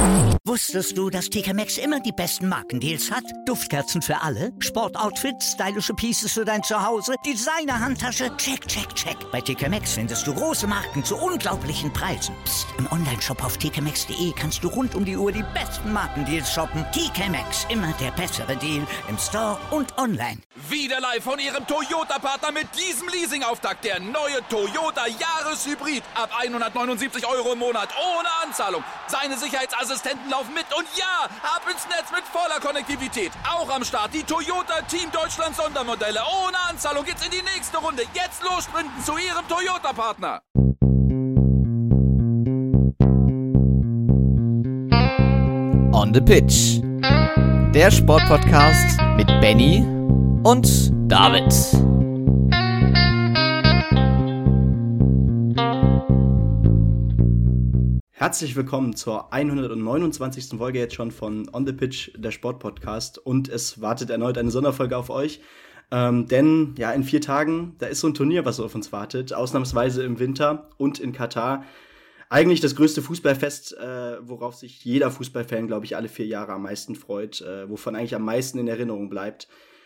Wusstest du, dass TK Maxx immer die besten Markendeals hat? Duftkerzen für alle, Sportoutfits, stylische Pieces für dein Zuhause, Designer-Handtasche, check, check, check. Bei TK Maxx findest du große Marken zu unglaublichen Preisen. Psst. Im Onlineshop auf tkmaxx.de kannst du rund um die Uhr die besten Markendeals shoppen. TK Maxx, immer der bessere Deal im Store und online. Wieder live von Ihrem Toyota-Partner mit diesem Leasing-Auftakt. Der neue Toyota Jahreshybrid. Ab 179 € im Monat. Ohne Anzahlung. Seine Sicherheitsassistenten laufen mit. Und ja, ab ins Netz mit voller Konnektivität. Auch am Start die Toyota Team Deutschland Sondermodelle. Ohne Anzahlung geht's in die nächste Runde. Jetzt los sprinten zu Ihrem Toyota-Partner. On the Pitch. Der Sportpodcast mit Benny und David. Herzlich willkommen zur 129. Folge jetzt schon von On the Pitch, der Sportpodcast. Und es wartet erneut eine Sonderfolge auf euch. Denn ja, in 4 Tagen, da ist so ein Turnier, was auf uns wartet. Ausnahmsweise im Winter und in Katar. Eigentlich das größte Fußballfest, worauf sich jeder Fußballfan, glaube ich, alle 4 Jahre am meisten freut. Wovon eigentlich am meisten in Erinnerung bleibt.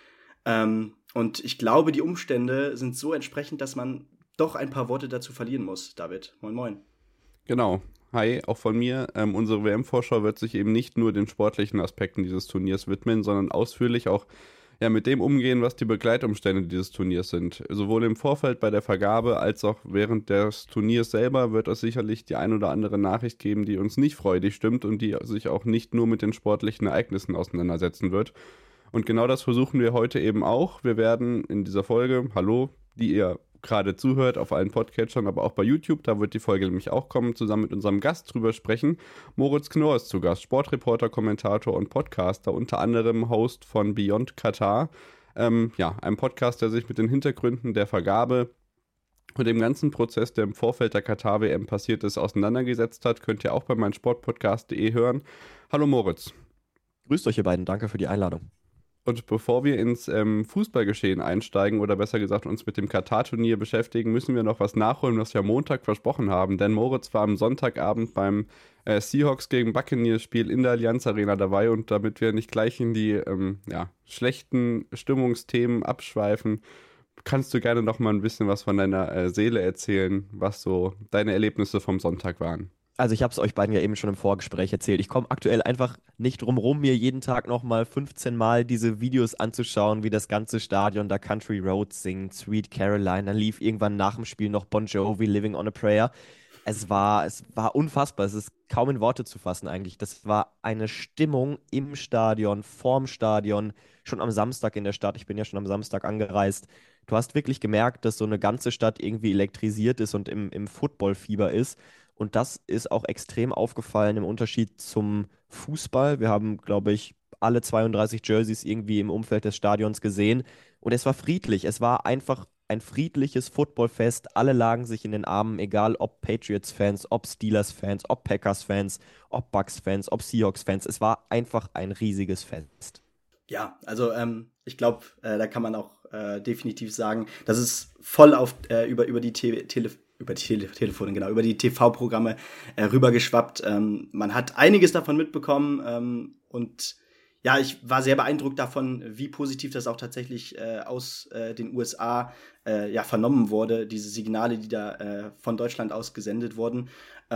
Und ich glaube, die Umstände sind so entsprechend, dass man doch ein paar Worte dazu verlieren muss. David, moin moin. Genau. Hi, auch von mir. Unsere WM-Vorschau wird sich eben nicht nur den sportlichen Aspekten dieses Turniers widmen, sondern ausführlich auch mit dem umgehen, was die Begleitumstände dieses Turniers sind. Sowohl im Vorfeld bei der Vergabe als auch während des Turniers selber wird es sicherlich die ein oder andere Nachricht geben, die uns nicht freudig stimmt und die sich auch nicht nur mit den sportlichen Ereignissen auseinandersetzen wird. Und genau das versuchen wir heute eben auch. Wir werden in dieser Folge, die ihr gerade zuhört, auf allen Podcatchern, aber auch bei YouTube, da wird die Folge nämlich auch kommen, zusammen mit unserem Gast drüber sprechen. Moritz Knorr ist zu Gast, Sportreporter, Kommentator und Podcaster, unter anderem Host von Beyond Katar, einem Podcast, der sich mit den Hintergründen der Vergabe und dem ganzen Prozess, der im Vorfeld der Katar-WM passiert ist, auseinandergesetzt hat. Könnt ihr auch bei meinsportpodcast.de hören. Hallo Moritz. Grüßt euch ihr beiden, danke für die Einladung. Und bevor wir ins Fußballgeschehen einsteigen oder besser gesagt uns mit dem Katar-Turnier beschäftigen, müssen wir noch was nachholen, was wir am Montag versprochen haben. Denn Moritz war am Sonntagabend beim Seahawks gegen Buccaneers-Spiel in der Allianz Arena dabei. Und damit wir nicht gleich in die schlechten Stimmungsthemen abschweifen, kannst du gerne noch mal ein bisschen was von deiner Seele erzählen, was so deine Erlebnisse vom Sonntag waren. Also ich habe es euch beiden ja eben schon im Vorgespräch erzählt. Ich komme aktuell einfach nicht drum rum, mir jeden Tag nochmal 15 Mal diese Videos anzuschauen, wie das ganze Stadion da Country Roads singt, Sweet Caroline. Dann lief irgendwann nach dem Spiel noch Bon Jovi, Living on a Prayer. Es war unfassbar. Es ist kaum in Worte zu fassen eigentlich. Das war eine Stimmung im Stadion, vorm Stadion, schon am Samstag in der Stadt. Ich bin ja schon am Samstag angereist. Du hast wirklich gemerkt, dass so eine ganze Stadt irgendwie elektrisiert ist und im Footballfieber ist. Und das ist auch extrem aufgefallen im Unterschied zum Fußball. Wir haben, glaube ich, alle 32 Jerseys irgendwie im Umfeld des Stadions gesehen. Und es war friedlich. Es war einfach ein friedliches Footballfest. Alle lagen sich in den Armen, egal ob Patriots-Fans, ob Steelers-Fans, ob Packers-Fans, ob Bucks-Fans, ob Seahawks-Fans. Es war einfach ein riesiges Fest. Ja, also ich glaube, da kann man auch definitiv sagen, dass es voll auf über die Telefone, genau, über die TV-Programme rübergeschwappt. Man hat einiges davon mitbekommen und ja, ich war sehr beeindruckt davon, wie positiv das auch tatsächlich aus den USA vernommen wurde, diese Signale, die da von Deutschland aus gesendet wurden,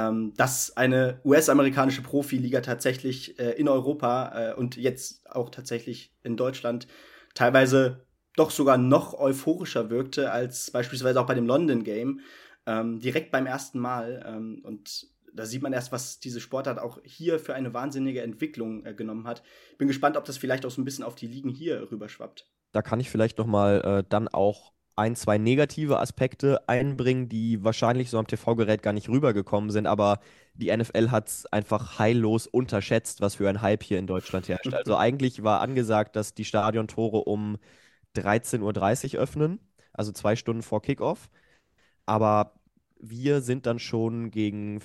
dass eine US-amerikanische Profiliga tatsächlich in Europa und jetzt auch tatsächlich in Deutschland teilweise doch sogar noch euphorischer wirkte als beispielsweise auch bei dem London Game. Direkt beim ersten Mal. Und da sieht man erst, was diese Sportart auch hier für eine wahnsinnige Entwicklung genommen hat. Ich bin gespannt, ob das vielleicht auch so ein bisschen auf die Ligen hier rüberschwappt. Da kann ich vielleicht nochmal dann auch 1, 2 negative Aspekte einbringen, die wahrscheinlich so am TV-Gerät gar nicht rübergekommen sind, aber die NFL hat es einfach heillos unterschätzt, was für ein Hype hier in Deutschland herrscht. Also eigentlich war angesagt, dass die Stadiontore um 13:30 Uhr öffnen, also 2 Stunden vor Kickoff. Aber wir sind dann schon gegen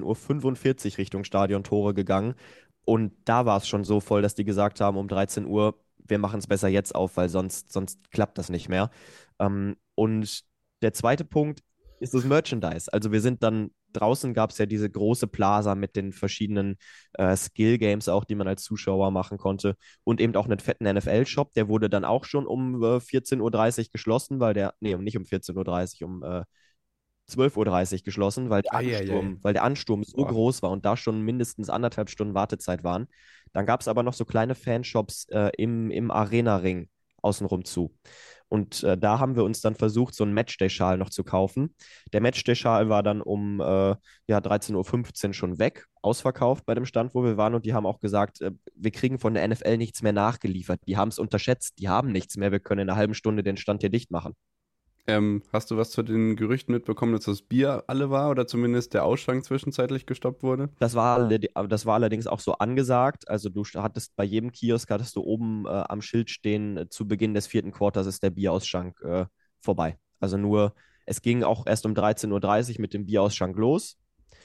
14:45 Uhr Richtung Stadiontore gegangen. Und da war es schon so voll, dass die gesagt haben, um 13 Uhr, wir machen es besser jetzt auf, weil sonst klappt das nicht mehr. Und der zweite Punkt, ist das Merchandise. Also wir sind dann, draußen gab es ja diese große Plaza mit den verschiedenen Skill-Games auch, die man als Zuschauer machen konnte und eben auch einen fetten NFL-Shop, der wurde dann auch schon um 14:30 Uhr geschlossen, nicht um 14:30 Uhr, um 12:30 Uhr geschlossen, Eieiei. weil der Ansturm so Boah. groß war und da schon mindestens 1,5 Stunden Wartezeit waren. Dann gab es aber noch so kleine Fanshops im Arena-Ring außenrum zu. Und da haben wir uns dann versucht, so einen Matchday-Schal noch zu kaufen. Der Matchday-Schal war dann um ja, 13:15 Uhr schon weg, ausverkauft bei dem Stand, wo wir waren. Und die haben auch gesagt, wir kriegen von der NFL nichts mehr nachgeliefert. Die haben es unterschätzt, die haben nichts mehr. Wir können in einer halben Stunde den Stand hier dicht machen. Hast du was zu den Gerüchten mitbekommen, dass das Bier alle war oder zumindest der Ausschank zwischenzeitlich gestoppt wurde? Das war allerdings auch so angesagt. Also du hattest bei jedem Kiosk hattest du oben am Schild stehen, zu Beginn des 4. Quarters ist der Bierausschank vorbei. Also nur, es ging auch erst um 13:30 Uhr mit dem Bierausschank los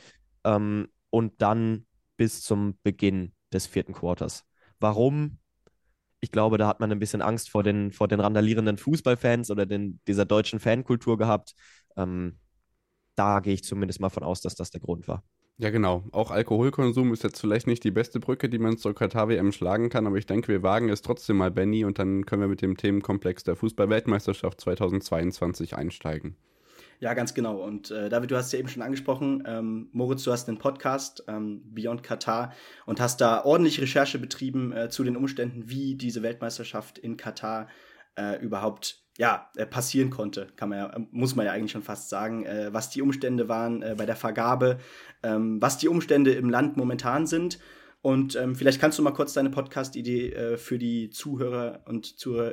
und dann bis zum Beginn des 4. Quarters. Warum? Ich glaube, da hat man ein bisschen Angst vor den randalierenden Fußballfans oder dieser deutschen Fankultur gehabt. Ähm, Da gehe ich zumindest mal von aus, dass das der Grund war. Ja, genau. Auch Alkoholkonsum ist jetzt vielleicht nicht die beste Brücke, die man zur Katar-WM schlagen kann, aber ich denke, wir wagen es trotzdem mal, Benny, und dann können wir mit dem Themenkomplex der Fußball-Weltmeisterschaft 2022 einsteigen. Ja, ganz genau. Und David, du hast ja eben schon angesprochen, Moritz, du hast einen Podcast, Beyond Katar, und hast da ordentlich Recherche betrieben zu den Umständen, wie diese Weltmeisterschaft in Katar überhaupt passieren konnte, muss man ja eigentlich schon fast sagen, was die Umstände waren bei der Vergabe, was die Umstände im Land momentan sind. Und vielleicht kannst du mal kurz deine Podcast-Idee für die Zuhörer und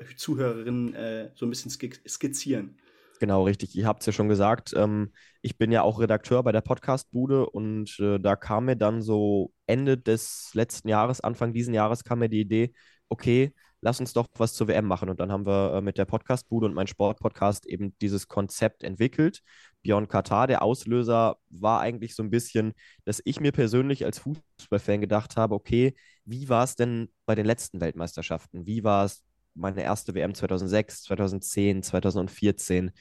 Zuhörerinnen so ein bisschen skizzieren. Genau, richtig. Ihr habt es ja schon gesagt. Ich bin ja auch Redakteur bei der Podcast-Bude und da kam mir dann so Ende des letzten Jahres, Anfang diesen Jahres kam mir die Idee, okay, lass uns doch was zur WM machen. Und dann haben wir mit der Podcast-Bude und mein Sport-Podcast eben dieses Konzept entwickelt. Beyond Katar, der Auslöser war eigentlich so ein bisschen, dass ich mir persönlich als Fußballfan gedacht habe, okay, wie war es denn bei den letzten Weltmeisterschaften? Wie war es meine erste WM 2006, 2010, 2014,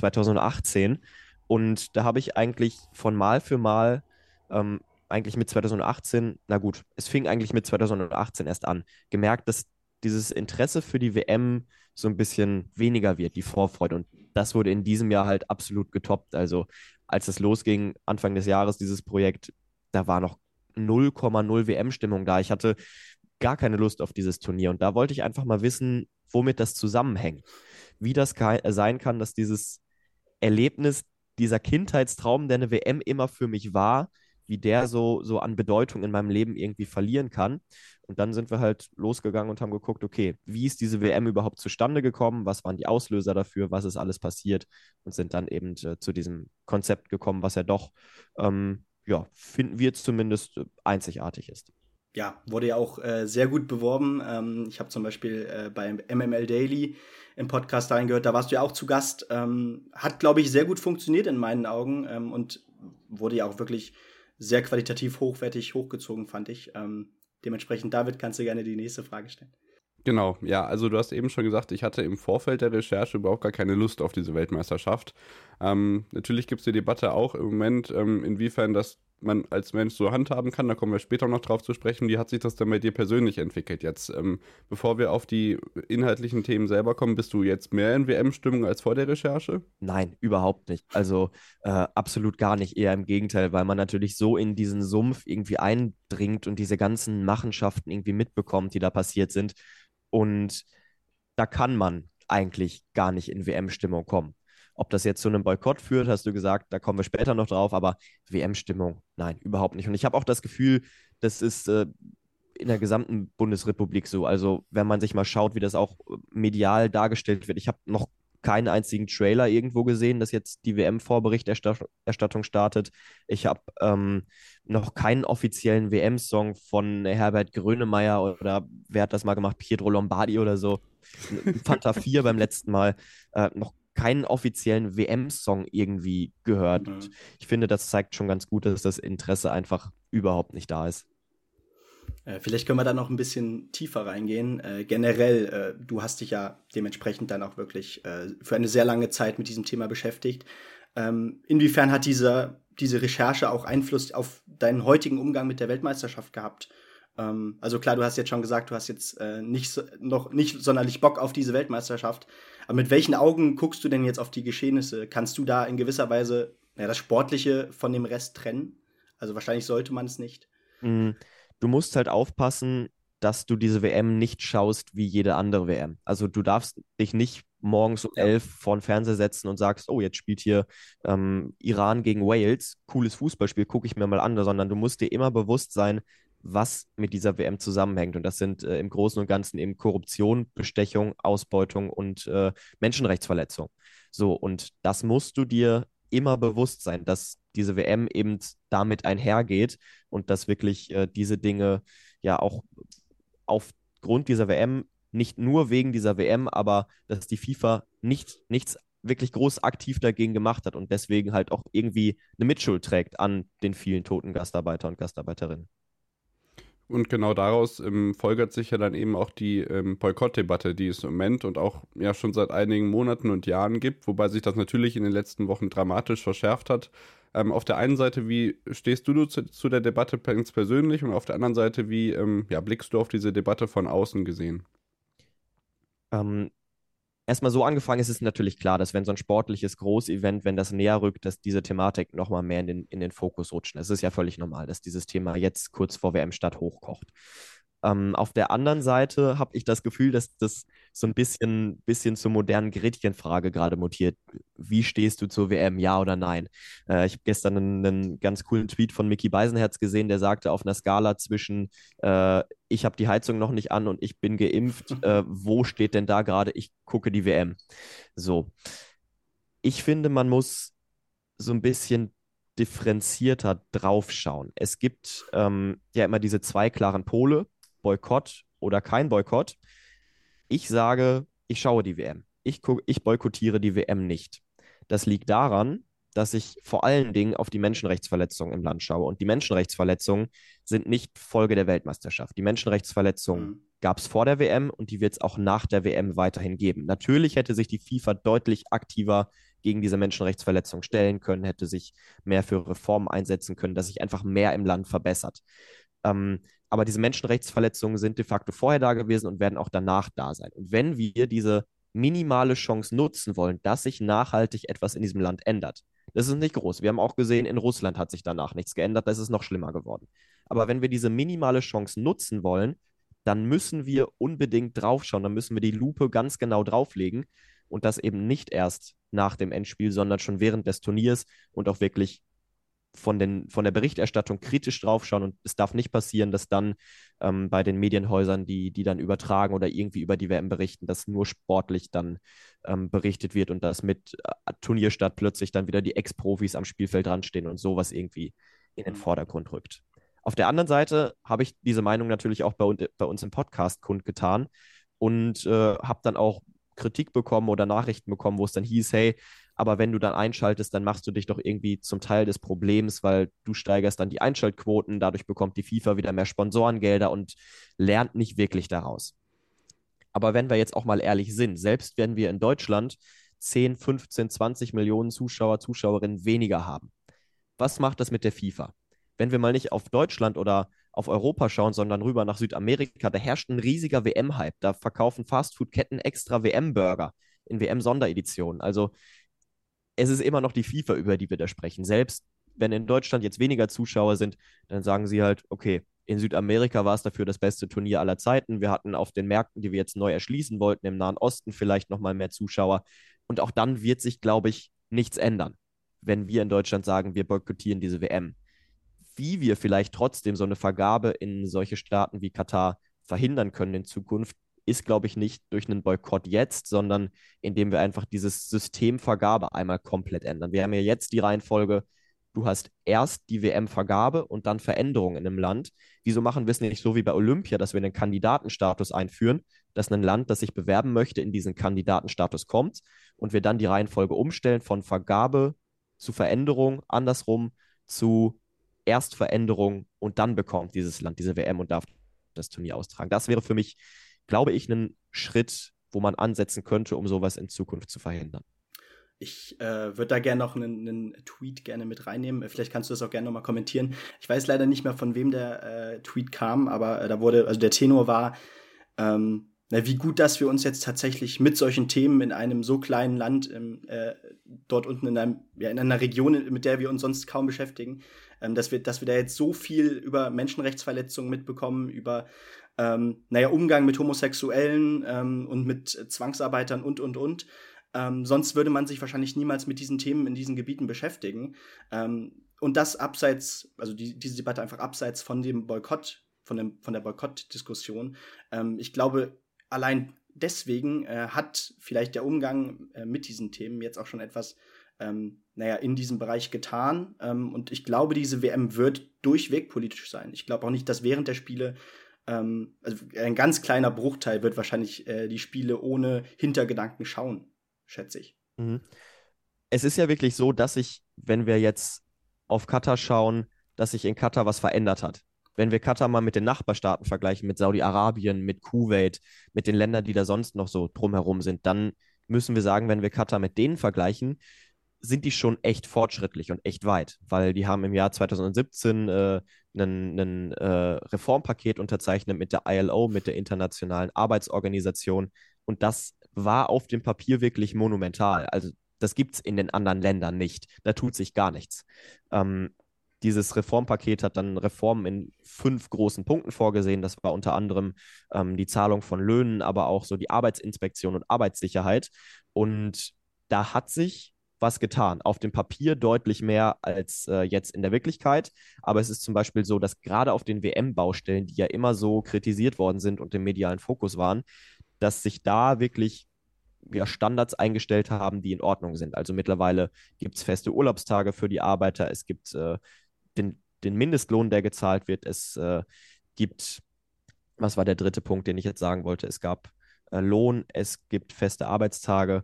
2018? Und da habe ich eigentlich von Mal für Mal, eigentlich mit 2018, na gut, es fing eigentlich mit 2018 erst an, gemerkt, dass dieses Interesse für die WM so ein bisschen weniger wird, die Vorfreude. Und das wurde in diesem Jahr halt absolut getoppt. Also als es losging, Anfang des Jahres, dieses Projekt, da war noch 0,0 WM-Stimmung da. Ich hatte gar keine Lust auf dieses Turnier. Und da wollte ich einfach mal wissen, womit das zusammenhängt. Wie das sein kann, dass dieses Erlebnis, dieser Kindheitstraum, der eine WM immer für mich war, wie der so an Bedeutung in meinem Leben irgendwie verlieren kann. Und dann sind wir halt losgegangen und haben geguckt, okay, wie ist diese WM überhaupt zustande gekommen? Was waren die Auslöser dafür? Was ist alles passiert? Und sind dann eben zu diesem Konzept gekommen, was ja doch, finden wir zumindest einzigartig ist. Ja, wurde ja auch sehr gut beworben. Ich habe zum Beispiel beim MML Daily im Podcast reingehört, da warst du ja auch zu Gast. Hat, glaube ich, sehr gut funktioniert in meinen Augen und wurde ja auch wirklich sehr qualitativ hochwertig hochgezogen, fand ich. Dementsprechend, David, kannst du gerne die nächste Frage stellen. Genau, ja, also du hast eben schon gesagt, ich hatte im Vorfeld der Recherche überhaupt gar keine Lust auf diese Weltmeisterschaft. Natürlich gibt es die Debatte auch im Moment, inwiefern das man als Mensch so handhaben kann, da kommen wir später noch drauf zu sprechen. Wie hat sich das denn bei dir persönlich entwickelt jetzt? Bevor wir auf die inhaltlichen Themen selber kommen, bist du jetzt mehr in WM-Stimmung als vor der Recherche? Nein, überhaupt nicht. Also absolut gar nicht, eher im Gegenteil, weil man natürlich so in diesen Sumpf irgendwie eindringt und diese ganzen Machenschaften irgendwie mitbekommt, die da passiert sind. Und da kann man eigentlich gar nicht in WM-Stimmung kommen. Ob das jetzt zu einem Boykott führt, hast du gesagt, da kommen wir später noch drauf, aber WM-Stimmung, nein, überhaupt nicht. Und ich habe auch das Gefühl, das ist in der gesamten Bundesrepublik so. Also wenn man sich mal schaut, wie das auch medial dargestellt wird. Ich habe noch keinen einzigen Trailer irgendwo gesehen, dass jetzt die WM-Vorberichterstattung startet. Ich habe noch keinen offiziellen WM-Song von Herbert Grönemeyer oder wer hat das mal gemacht, Pietro Lombardi oder so. Fanta 4 beim letzten Mal. Noch keinen offiziellen WM-Song irgendwie gehört. Mhm. Ich finde, das zeigt schon ganz gut, dass das Interesse einfach überhaupt nicht da ist. Vielleicht können wir da noch ein bisschen tiefer reingehen. Generell, du hast dich ja dementsprechend dann auch wirklich für eine sehr lange Zeit mit diesem Thema beschäftigt. Inwiefern hat diese Recherche auch Einfluss auf deinen heutigen Umgang mit der Weltmeisterschaft gehabt? Also klar, du hast jetzt schon gesagt, du hast jetzt noch nicht sonderlich Bock auf diese Weltmeisterschaft. Aber mit welchen Augen guckst du denn jetzt auf die Geschehnisse? Kannst du da in gewisser Weise das Sportliche von dem Rest trennen? Also wahrscheinlich sollte man es nicht. Du musst halt aufpassen, dass du diese WM nicht schaust wie jede andere WM. Also du darfst dich nicht morgens um 11 vor den Fernseher setzen und sagst, oh, jetzt spielt hier Iran gegen Wales, cooles Fußballspiel, gucke ich mir mal an, sondern du musst dir immer bewusst sein, was mit dieser WM zusammenhängt. Und das sind im Großen und Ganzen eben Korruption, Bestechung, Ausbeutung und Menschenrechtsverletzung. So, und das musst du dir immer bewusst sein, dass diese WM eben damit einhergeht und dass wirklich diese Dinge ja auch aufgrund dieser WM, nicht nur wegen dieser WM, aber dass die FIFA nichts wirklich groß aktiv dagegen gemacht hat und deswegen halt auch irgendwie eine Mitschuld trägt an den vielen toten Gastarbeiter und Gastarbeiterinnen. Und genau daraus folgert sich ja dann eben auch die Boykottdebatte, die es im Moment und auch ja schon seit einigen Monaten und Jahren gibt, wobei sich das natürlich in den letzten Wochen dramatisch verschärft hat. Auf der einen Seite, wie stehst du zu der Debatte ganz persönlich und auf der anderen Seite, wie blickst du auf diese Debatte von außen gesehen? Erstmal so angefangen ist es natürlich klar, dass wenn so ein sportliches Großevent, wenn das näher rückt, dass diese Thematik nochmal mehr in den Fokus rutscht. Es ist ja völlig normal, dass dieses Thema jetzt kurz vor WM-Start hochkocht. Auf der anderen Seite habe ich das Gefühl, dass das so ein bisschen zur modernen Gretchenfrage gerade mutiert. Wie stehst du zur WM, ja oder nein? Ich habe gestern einen ganz coolen Tweet von Micky Beisenherz gesehen, der sagte, auf einer Skala zwischen ich habe die Heizung noch nicht an und ich bin geimpft, wo steht denn da gerade, ich gucke die WM? So. Ich finde, man muss so ein bisschen differenzierter draufschauen. Es gibt ja immer diese zwei klaren Pole, Boykott oder kein Boykott. Ich sage, ich schaue die WM. Ich boykottiere die WM nicht. Das liegt daran, dass ich vor allen Dingen auf die Menschenrechtsverletzungen im Land schaue. Und die Menschenrechtsverletzungen sind nicht Folge der Weltmeisterschaft. Die Menschenrechtsverletzungen gab es vor der WM und die wird es auch nach der WM weiterhin geben. Natürlich hätte sich die FIFA deutlich aktiver gegen diese Menschenrechtsverletzungen stellen können, hätte sich mehr für Reformen einsetzen können, dass sich einfach mehr im Land verbessert. Aber diese Menschenrechtsverletzungen sind de facto vorher da gewesen und werden auch danach da sein. Und wenn wir diese minimale Chance nutzen wollen, dass sich nachhaltig etwas in diesem Land ändert, das ist nicht groß. Wir haben auch gesehen, in Russland hat sich danach nichts geändert, da ist es noch schlimmer geworden. Aber wenn wir diese minimale Chance nutzen wollen, dann müssen wir unbedingt draufschauen, dann müssen wir die Lupe ganz genau drauflegen und das eben nicht erst nach dem Endspiel, sondern schon während des Turniers und auch wirklich von der Berichterstattung kritisch draufschauen und es darf nicht passieren, dass dann bei den Medienhäusern, die dann übertragen oder irgendwie über die WM berichten, dass nur sportlich dann berichtet wird und dass mit Turnierstart plötzlich dann wieder die Ex-Profis am Spielfeld dran stehen und sowas irgendwie in den Vordergrund rückt. Auf der anderen Seite habe ich diese Meinung natürlich auch bei uns im Podcast kundgetan und habe dann auch Kritik bekommen oder Nachrichten bekommen, wo es dann hieß, hey, aber wenn du dann einschaltest, dann machst du dich doch irgendwie zum Teil des Problems, weil du steigerst dann die Einschaltquoten, dadurch bekommt die FIFA wieder mehr Sponsorengelder und lernt nicht wirklich daraus. Aber wenn wir jetzt auch mal ehrlich sind, selbst wenn wir in Deutschland 10, 15, 20 Millionen Zuschauer, Zuschauerinnen weniger haben, was macht das mit der FIFA? Wenn wir mal nicht auf Deutschland oder auf Europa schauen, sondern rüber nach Südamerika, da herrscht ein riesiger WM-Hype. Da verkaufen Fastfood-Ketten extra WM-Burger in WM-Sondereditionen. Also es ist immer noch die FIFA, über die wir da sprechen. Selbst wenn in Deutschland jetzt weniger Zuschauer sind, dann sagen sie halt, okay, in Südamerika war es dafür das beste Turnier aller Zeiten. Wir hatten auf den Märkten, die wir jetzt neu erschließen wollten, im Nahen Osten vielleicht nochmal mehr Zuschauer. Und auch dann wird sich, glaube ich, nichts ändern, wenn wir in Deutschland sagen, wir boykottieren diese WM. Wie wir vielleicht trotzdem so eine Vergabe in solche Staaten wie Katar verhindern können in Zukunft, ist, glaube ich, nicht durch einen Boykott jetzt, sondern indem wir einfach dieses System Vergabe einmal komplett ändern. Wir haben ja jetzt die Reihenfolge, du hast erst die WM-Vergabe und dann Veränderungen in einem Land. Wieso machen wir es nicht so wie bei Olympia, dass wir einen Kandidatenstatus einführen, dass ein Land, das sich bewerben möchte, in diesen Kandidatenstatus kommt und wir dann die Reihenfolge umstellen von Vergabe zu Veränderung, andersrum zu Erstveränderung und dann bekommt dieses Land diese WM und darf das Turnier austragen. Das wäre für mich, glaube ich, ein Schritt, wo man ansetzen könnte, um sowas in Zukunft zu verhindern. Ich würde da gerne noch einen Tweet gerne mit reinnehmen. Vielleicht kannst du das auch gerne nochmal kommentieren. Ich weiß leider nicht mehr, von wem der Tweet kam, aber da wurde, also der Tenor war, wie gut, dass wir uns jetzt tatsächlich mit solchen Themen in einem so kleinen Land, dort unten in einer Region, mit der wir uns sonst kaum beschäftigen, dass wir da jetzt so viel über Menschenrechtsverletzungen mitbekommen, über Umgang mit Homosexuellen und mit Zwangsarbeitern und. Sonst würde man sich wahrscheinlich niemals mit diesen Themen in diesen Gebieten beschäftigen. Und das abseits, also diese Debatte einfach abseits von dem Boykott, von der Boykottdiskussion. Ich glaube, allein deswegen hat vielleicht der Umgang mit diesen Themen jetzt auch schon etwas in diesem Bereich getan. Und ich glaube, diese WM wird durchweg politisch sein. Ich glaube auch nicht, dass während der Spiele also ein ganz kleiner Bruchteil wird wahrscheinlich die Spiele ohne Hintergedanken schauen, schätze ich. Mhm. Es ist ja wirklich so, dass sich, wenn wir jetzt auf Katar schauen, dass sich in Katar was verändert hat. Wenn wir Katar mal mit den Nachbarstaaten vergleichen, mit Saudi-Arabien, mit Kuwait, mit den Ländern, die da sonst noch so drumherum sind, dann müssen wir sagen, wenn wir Katar mit denen vergleichen, sind die schon echt fortschrittlich und echt weit, weil die haben im Jahr 2017 ein Reformpaket unterzeichnet mit der ILO, mit der Internationalen Arbeitsorganisation, und das war auf dem Papier wirklich monumental. Also das gibt es in den anderen Ländern nicht. Da tut sich gar nichts. Dieses Reformpaket hat dann Reformen in 5 großen Punkten vorgesehen. Das war unter anderem die Zahlung von Löhnen, aber auch so die Arbeitsinspektion und Arbeitssicherheit. Und da hat sich was getan. Auf dem Papier deutlich mehr als jetzt in der Wirklichkeit. Aber es ist zum Beispiel so, dass gerade auf den WM-Baustellen, die ja immer so kritisiert worden sind und im medialen Fokus waren, dass sich da wirklich Standards eingestellt haben, die in Ordnung sind. Also mittlerweile gibt es feste Urlaubstage für die Arbeiter, es gibt den Mindestlohn, der gezahlt wird, es gibt, was war der dritte Punkt, den ich jetzt sagen wollte, es gab Lohn, es gibt feste Arbeitstage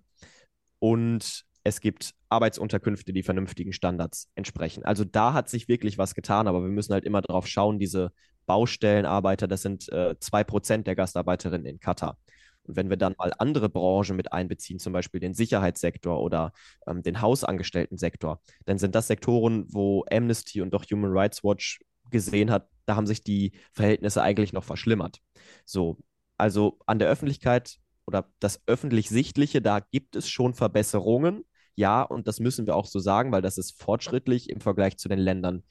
und es gibt Arbeitsunterkünfte, die vernünftigen Standards entsprechen. Also da hat sich wirklich was getan, aber wir müssen halt immer drauf schauen, diese Baustellenarbeiter, das sind 2% der Gastarbeiterinnen in Katar. Und wenn wir dann mal andere Branchen mit einbeziehen, zum Beispiel den Sicherheitssektor oder den Hausangestellten-Sektor, dann sind das Sektoren, wo Amnesty und auch Human Rights Watch gesehen hat, da haben sich die Verhältnisse eigentlich noch verschlimmert. So, also an der Öffentlichkeit oder das Öffentlich-Sichtliche, da gibt es schon Verbesserungen. Ja, und das müssen wir auch so sagen, weil das ist fortschrittlich im Vergleich zu den Ländern,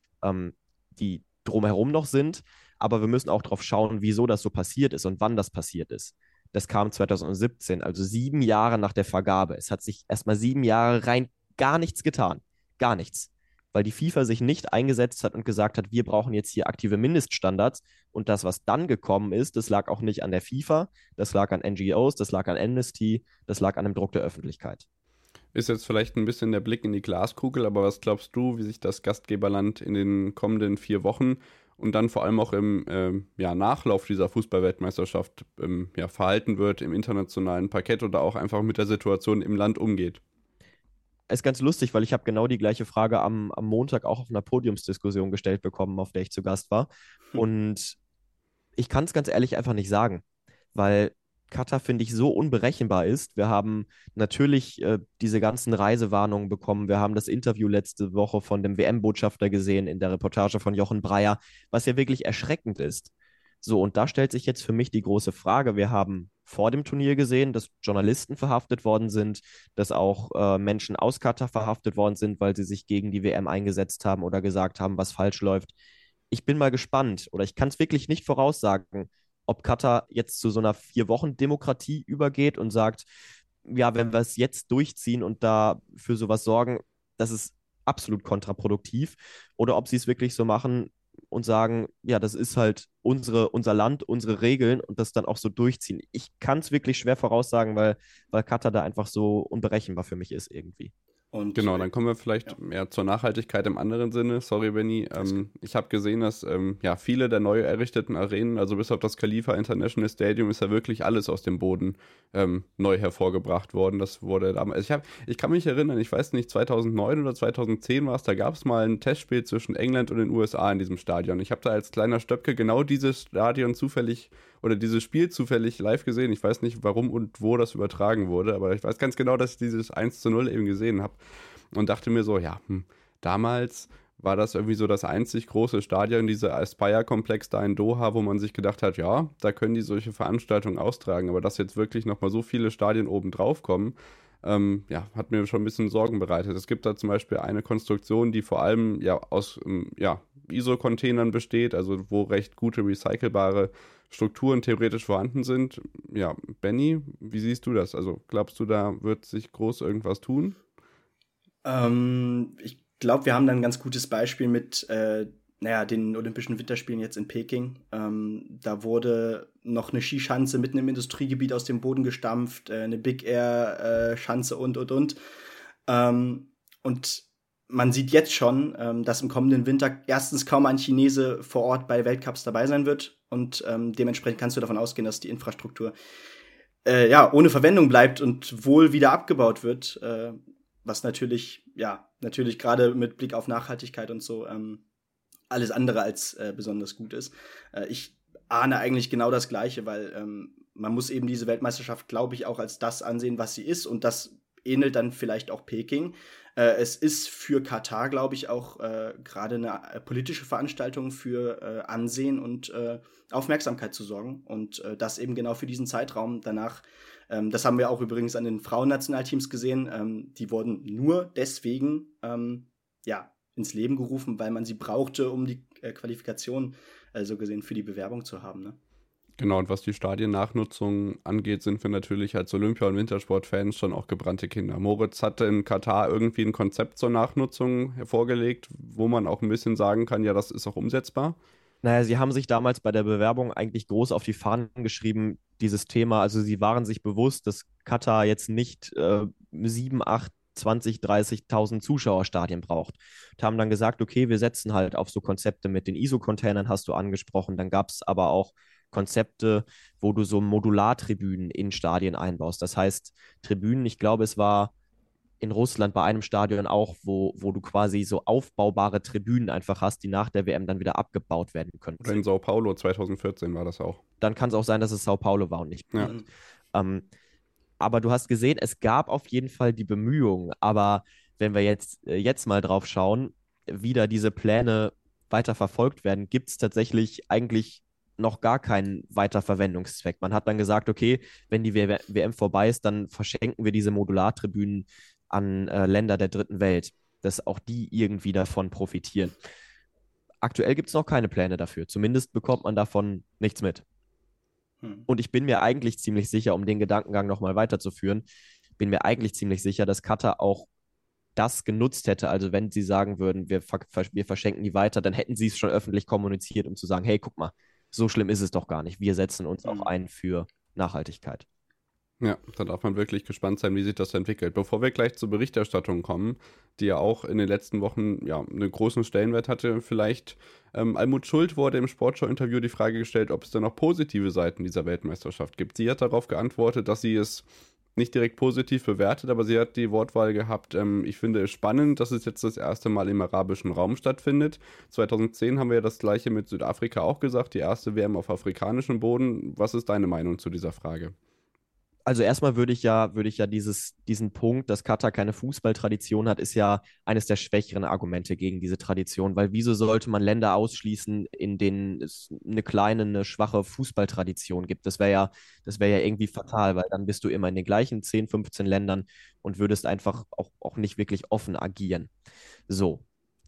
die drumherum noch sind. Aber wir müssen auch darauf schauen, wieso das so passiert ist und wann das passiert ist. Das kam 2017, also 7 Jahre nach der Vergabe. Es hat sich erstmal 7 Jahre rein gar nichts getan. Gar nichts. Weil die FIFA sich nicht eingesetzt hat und gesagt hat, wir brauchen jetzt hier aktive Mindeststandards. Und das, was dann gekommen ist, das lag auch nicht an der FIFA, das lag an NGOs, das lag an Amnesty, das lag an dem Druck der Öffentlichkeit. Ist jetzt vielleicht ein bisschen der Blick in die Glaskugel, aber was glaubst du, wie sich das Gastgeberland in den kommenden 4 Wochen und dann vor allem auch im Nachlauf dieser Fußball-Weltmeisterschaft verhalten wird im internationalen Parkett oder auch einfach mit der Situation im Land umgeht? Ist ganz lustig, weil ich habe genau die gleiche Frage am Montag auch auf einer Podiumsdiskussion gestellt bekommen, auf der ich zu Gast war. Und ich kann es ganz ehrlich einfach nicht sagen, weil Katar, finde ich, so unberechenbar ist. Wir haben natürlich diese ganzen Reisewarnungen bekommen. Wir haben das Interview letzte Woche von dem WM-Botschafter gesehen in der Reportage von Jochen Breyer, was ja wirklich erschreckend ist. So, und da stellt sich jetzt für mich die große Frage. Wir haben vor dem Turnier gesehen, dass Journalisten verhaftet worden sind, dass auch Menschen aus Katar verhaftet worden sind, weil sie sich gegen die WM eingesetzt haben oder gesagt haben, was falsch läuft. Ich bin mal gespannt oder ich kann es wirklich nicht voraussagen, ob Katar jetzt zu so einer 4-Wochen-Demokratie übergeht und sagt, ja, wenn wir es jetzt durchziehen und da für sowas sorgen, das ist absolut kontraproduktiv. Oder ob sie es wirklich so machen und sagen, ja, das ist halt unser Land, unsere Regeln und das dann auch so durchziehen. Ich kann es wirklich schwer voraussagen, weil Katar da einfach so unberechenbar für mich ist irgendwie. Und, genau, dann kommen wir vielleicht mehr zur Nachhaltigkeit im anderen Sinne. Sorry, Benny. Ich habe gesehen, dass viele der neu errichteten Arenen, also bis auf das Khalifa International Stadium, ist ja wirklich alles aus dem Boden neu hervorgebracht worden. Das wurde damals. Ich kann mich erinnern, ich weiß nicht, 2009 oder 2010 war es, da gab es mal ein Testspiel zwischen England und den USA in diesem Stadion. Ich habe da als kleiner Stöpke genau dieses Stadion zufällig oder dieses Spiel zufällig live gesehen. Ich weiß nicht, warum und wo das übertragen wurde, aber ich weiß ganz genau, dass ich dieses 1:0 eben gesehen habe und dachte mir so, damals war das irgendwie so das einzig große Stadion, dieser Aspire-Komplex da in Doha, wo man sich gedacht hat, ja, da können die solche Veranstaltungen austragen, aber dass jetzt wirklich nochmal so viele Stadien oben drauf kommen, hat mir schon ein bisschen Sorgen bereitet. Es gibt da zum Beispiel eine Konstruktion, die vor allem aus ISO-Containern besteht, also wo recht gute recycelbare Strukturen theoretisch vorhanden sind. Ja, Benny, wie siehst du das? Also glaubst du, da wird sich groß irgendwas tun? Ich glaube, wir haben da ein ganz gutes Beispiel mit den Olympischen Winterspielen jetzt in Peking. Da wurde noch eine Skischanze mitten im Industriegebiet aus dem Boden gestampft, eine Big Air Schanze und. Und man sieht jetzt schon, dass im kommenden Winter erstens kaum ein Chinese vor Ort bei Weltcups dabei sein wird und dementsprechend kannst du davon ausgehen, dass die Infrastruktur ohne Verwendung bleibt und wohl wieder abgebaut wird, was natürlich gerade mit Blick auf Nachhaltigkeit und so alles andere als besonders gut ist. Ich ahne eigentlich genau das Gleiche, weil man muss eben diese Weltmeisterschaft, glaube ich, auch als das ansehen, was sie ist, und das ähnelt dann vielleicht auch Peking. Es ist für Katar, glaube ich, auch gerade eine politische Veranstaltung für Ansehen und Aufmerksamkeit zu sorgen. Und das eben genau für diesen Zeitraum danach. Das haben wir auch übrigens an den Frauennationalteams gesehen. Die wurden nur deswegen ins Leben gerufen, weil man sie brauchte, um die Qualifikation so gesehen für die Bewerbung zu haben. Ne? Genau, und was die Stadiennachnutzung angeht, sind wir natürlich als Olympia- und Wintersportfans schon auch gebrannte Kinder. Moritz hatte in Katar irgendwie ein Konzept zur Nachnutzung vorgelegt, wo man auch ein bisschen sagen kann, ja, das ist auch umsetzbar. Naja, sie haben sich damals bei der Bewerbung eigentlich groß auf die Fahnen geschrieben, dieses Thema. Also sie waren sich bewusst, dass Katar jetzt nicht 7, 8, 20, 30.000 Zuschauerstadien braucht. Und haben dann gesagt, okay, wir setzen halt auf so Konzepte mit den ISO-Containern, hast du angesprochen. Dann gab es aber auch Konzepte, wo du so Modulartribünen in Stadien einbaust. Das heißt, Tribünen, ich glaube, es war in Russland bei einem Stadion auch, wo du quasi so aufbaubare Tribünen einfach hast, die nach der WM dann wieder abgebaut werden können. Oder in Sao Paulo 2014 war das auch. Dann kann es auch sein, dass es Sao Paulo war und nicht Berlin. Ja. Aber du hast gesehen, es gab auf jeden Fall die Bemühungen. Aber wenn wir jetzt mal drauf schauen, wie da diese Pläne weiter verfolgt werden, gibt es tatsächlich eigentlich noch gar keinen Weiterverwendungszweck. Man hat dann gesagt, okay, wenn die WM vorbei ist, dann verschenken wir diese Modulartribünen an Länder der dritten Welt, dass auch die irgendwie davon profitieren. Aktuell gibt es noch keine Pläne dafür. Zumindest bekommt man davon nichts mit. Und ich bin mir eigentlich ziemlich sicher, um den Gedankengang nochmal weiterzuführen, bin mir eigentlich ziemlich sicher, dass Katar auch das genutzt hätte. Also wenn sie sagen würden, wir verschenken die weiter, dann hätten sie es schon öffentlich kommuniziert, um zu sagen, hey, guck mal, so schlimm ist es doch gar nicht. Wir setzen uns auch ein für Nachhaltigkeit. Ja, da darf man wirklich gespannt sein, wie sich das entwickelt. Bevor wir gleich zur Berichterstattung kommen, die ja auch in den letzten Wochen einen großen Stellenwert hatte, vielleicht Almut Schuld wurde im Sportschau-Interview die Frage gestellt, ob es da noch positive Seiten dieser Weltmeisterschaft gibt. Sie hat darauf geantwortet, dass sie es nicht direkt positiv bewertet, aber sie hat die Wortwahl gehabt, ich finde es spannend, dass es jetzt das erste Mal im arabischen Raum stattfindet. 2010 haben wir ja das gleiche mit Südafrika auch gesagt, die erste WM auf afrikanischem Boden. Was ist deine Meinung zu dieser Frage? Also erstmal würde ich ja diesen Punkt, dass Katar keine Fußballtradition hat, ist ja eines der schwächeren Argumente gegen diese Tradition, weil wieso sollte man Länder ausschließen, in denen es eine schwache Fußballtradition gibt? Das wäre ja irgendwie fatal, weil dann bist du immer in den gleichen 10, 15 Ländern und würdest einfach auch nicht wirklich offen agieren. So.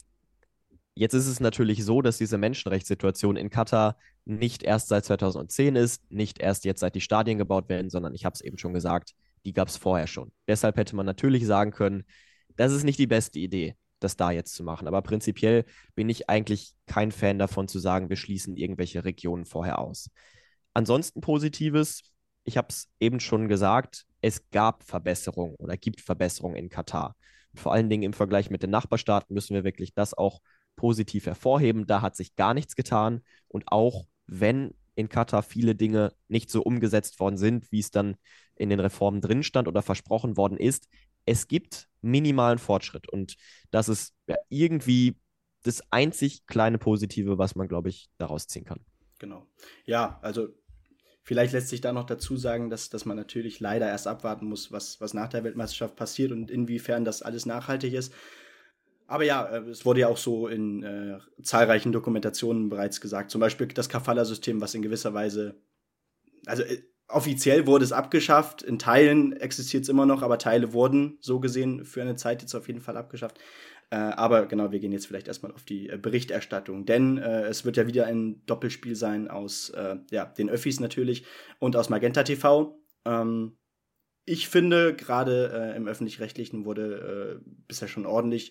Jetzt ist es natürlich so, dass diese Menschenrechtssituation in Katar nicht erst seit 2010 ist, nicht erst jetzt, seit die Stadien gebaut werden, sondern ich habe es eben schon gesagt, die gab es vorher schon. Deshalb hätte man natürlich sagen können, das ist nicht die beste Idee, das da jetzt zu machen. Aber prinzipiell bin ich eigentlich kein Fan davon zu sagen, wir schließen irgendwelche Regionen vorher aus. Ansonsten Positives, ich habe es eben schon gesagt, es gab Verbesserungen oder gibt Verbesserungen in Katar. vor allen Dingen im Vergleich mit den Nachbarstaaten müssen wir wirklich das auch positiv hervorheben. Da hat sich gar nichts getan. Und auch wenn in Katar viele Dinge nicht so umgesetzt worden sind, wie es dann in den Reformen drin stand oder versprochen worden ist, es gibt minimalen Fortschritt. Und das ist ja irgendwie das einzig kleine Positive, was man, glaube ich, daraus ziehen kann. Genau. Ja, also vielleicht lässt sich da noch dazu sagen, dass man natürlich leider erst abwarten muss, was nach der Weltmeisterschaft passiert und inwiefern das alles nachhaltig ist. Aber ja, es wurde ja auch so in zahlreichen Dokumentationen bereits gesagt. Zum Beispiel das Kafala-System, was in gewisser Weise, also offiziell wurde es abgeschafft, in Teilen existiert es immer noch, aber Teile wurden so gesehen für eine Zeit jetzt auf jeden Fall abgeschafft. Aber genau, wir gehen jetzt vielleicht erstmal auf die Berichterstattung, denn es wird ja wieder ein Doppelspiel sein aus den Öffis natürlich und aus Magenta TV. Ich finde, gerade im Öffentlich-Rechtlichen wurde bisher schon ordentlich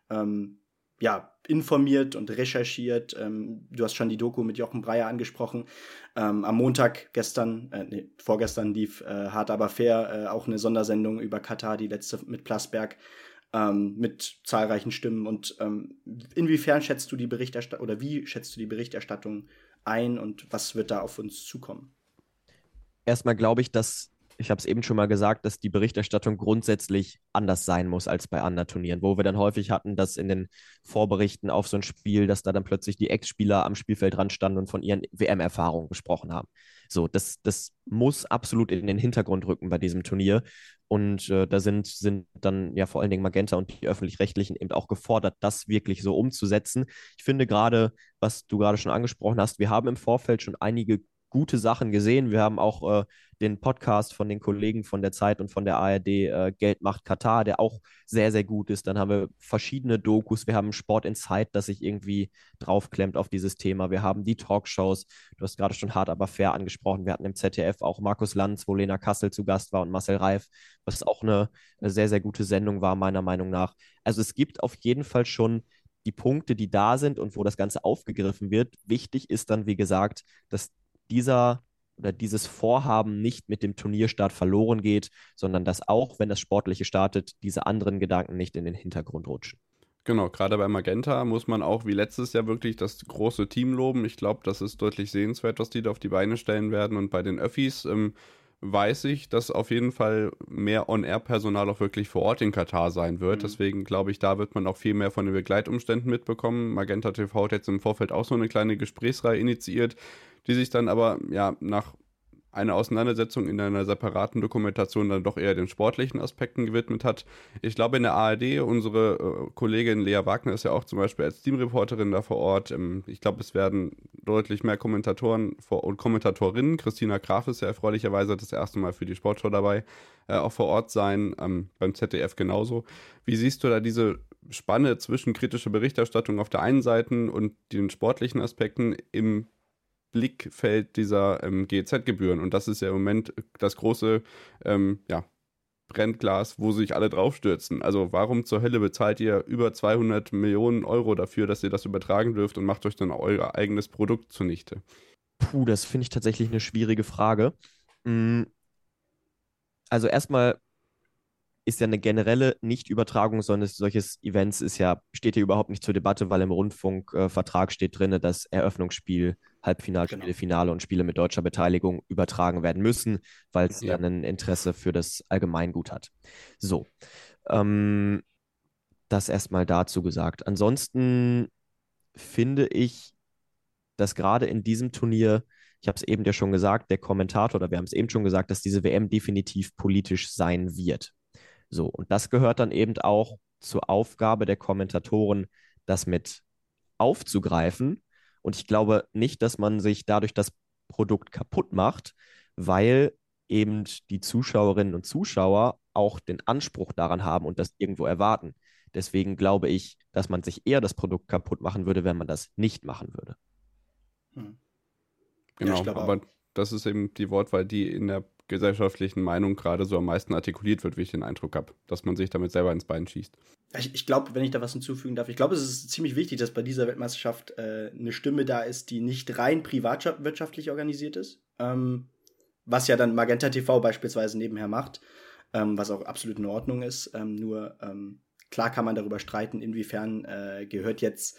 informiert und recherchiert. Du hast schon die Doku mit Jochen Breyer angesprochen. Am Montag vorgestern lief Hart aber fair auch eine Sondersendung über Katar, die letzte mit Plasberg, mit zahlreichen Stimmen. Und inwiefern schätzt du die Berichterstattung oder wie schätzt du die Berichterstattung ein und was wird da auf uns zukommen? Erstmal glaube ich, ich habe es eben schon mal gesagt, dass die Berichterstattung grundsätzlich anders sein muss als bei anderen Turnieren, wo wir dann häufig hatten, dass in den Vorberichten auf so ein Spiel, dass da dann plötzlich die Ex-Spieler am Spielfeldrand standen und von ihren WM-Erfahrungen gesprochen haben. So, das muss absolut in den Hintergrund rücken bei diesem Turnier. Und da sind dann ja vor allen Dingen Magenta und die Öffentlich-Rechtlichen eben auch gefordert, das wirklich so umzusetzen. Ich finde gerade, was du gerade schon angesprochen hast, wir haben im Vorfeld schon einige gute Sachen gesehen. Wir haben auch den Podcast von den Kollegen von der Zeit und von der ARD, Geld macht Katar, der auch sehr, sehr gut ist. Dann haben wir verschiedene Dokus. Wir haben Sport Insight, das sich irgendwie draufklemmt auf dieses Thema. Wir haben die Talkshows. Du hast gerade schon Hart aber fair angesprochen. Wir hatten im ZDF auch Markus Lanz, wo Lena Kassel zu Gast war und Marcel Reif, was auch eine sehr, sehr gute Sendung war, meiner Meinung nach. Also es gibt auf jeden Fall schon die Punkte, die da sind und wo das Ganze aufgegriffen wird. Wichtig ist dann, wie gesagt, dass dieses Vorhaben nicht mit dem Turnierstart verloren geht, sondern dass auch, wenn das Sportliche startet, diese anderen Gedanken nicht in den Hintergrund rutschen. Genau, gerade bei Magenta muss man auch wie letztes Jahr wirklich das große Team loben. Ich glaube, das ist deutlich sehenswert, was die da auf die Beine stellen werden. Und bei den Öffis weiß ich, dass auf jeden Fall mehr On-Air-Personal auch wirklich vor Ort in Katar sein wird. Deswegen glaube ich, da wird man auch viel mehr von den Begleitumständen mitbekommen. Magenta TV hat jetzt im Vorfeld auch so eine kleine Gesprächsreihe initiiert, die sich dann aber nach einer Auseinandersetzung in einer separaten Dokumentation dann doch eher den sportlichen Aspekten gewidmet hat. Ich glaube, in der ARD, unsere Kollegin Lea Wagner ist ja auch zum Beispiel als Teamreporterin da vor Ort. Ich glaube, es werden deutlich mehr Kommentatoren und Kommentatorinnen. Christina Graf ist ja erfreulicherweise das erste Mal für die Sportschau dabei, auch vor Ort sein, beim ZDF genauso. Wie siehst du da diese Spanne zwischen kritischer Berichterstattung auf der einen Seite und den sportlichen Aspekten im Blickfeld dieser GEZ-Gebühren? Und das ist ja im Moment das große Brennglas, wo sich alle draufstürzen. Also warum zur Hölle bezahlt ihr über 200 Millionen Euro dafür, dass ihr das übertragen dürft und macht euch dann euer eigenes Produkt zunichte? Das finde ich tatsächlich eine schwierige Frage. Also erstmal ist ja eine generelle Nichtübertragung solches Events steht hier überhaupt nicht zur Debatte, weil im Rundfunkvertrag steht drin, dass Eröffnungsspiel, Halbfinalspiele, Finale und Spiele mit deutscher Beteiligung übertragen werden müssen, weil es dann ein Interesse für das Allgemeingut hat. So, das erstmal dazu gesagt. Ansonsten finde ich, dass gerade in diesem Turnier, ich habe es eben ja schon gesagt, der Kommentator, oder wir haben es eben schon gesagt, dass diese WM definitiv politisch sein wird. So, und das gehört dann eben auch zur Aufgabe der Kommentatoren, das mit aufzugreifen. Und ich glaube nicht, dass man sich dadurch das Produkt kaputt macht, weil eben die Zuschauerinnen und Zuschauer auch den Anspruch daran haben und das irgendwo erwarten. Deswegen glaube ich, dass man sich eher das Produkt kaputt machen würde, wenn man das nicht machen würde. Genau, aber das ist eben die Wortwahl, die in der gesellschaftlichen Meinung gerade so am meisten artikuliert wird, wie ich den Eindruck habe, dass man sich damit selber ins Bein schießt. Ich glaube, wenn ich da was hinzufügen darf, ich glaube, es ist ziemlich wichtig, dass bei dieser Weltmeisterschaft eine Stimme da ist, die nicht rein privatwirtschaftlich organisiert ist, was ja dann Magenta TV beispielsweise nebenher macht, was auch absolut in Ordnung ist. Nur klar kann man darüber streiten, inwiefern gehört jetzt,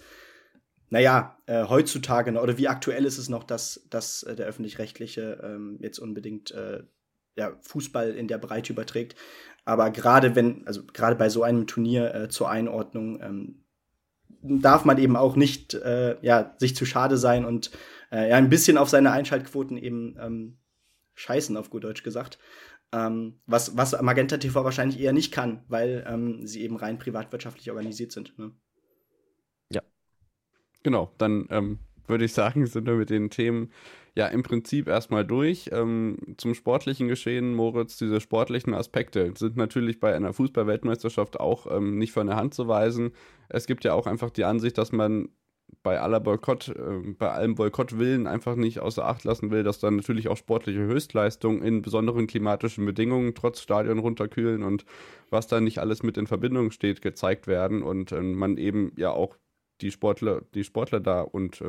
heutzutage noch, oder wie aktuell ist es noch, dass der Öffentlich-Rechtliche jetzt unbedingt Fußball in der Breite überträgt. Aber gerade bei so einem Turnier zur Einordnung darf man eben auch nicht sich zu schade sein und ein bisschen auf seine Einschaltquoten eben scheißen, auf gut Deutsch gesagt. Was Magenta TV wahrscheinlich eher nicht kann, weil sie eben rein privatwirtschaftlich organisiert sind. Ne? Ja. Genau, dann würde ich sagen, sind wir mit den Themen ja im Prinzip erstmal durch. Zum sportlichen Geschehen, Moritz, diese sportlichen Aspekte sind natürlich bei einer Fußball-Weltmeisterschaft auch nicht von der Hand zu weisen. Es gibt ja auch einfach die Ansicht, dass man bei allem Boykottwillen einfach nicht außer Acht lassen will, dass dann natürlich auch sportliche Höchstleistungen in besonderen klimatischen Bedingungen, trotz Stadion runterkühlen und was da nicht alles mit in Verbindung steht, gezeigt werden und man eben ja auch die Sportler da und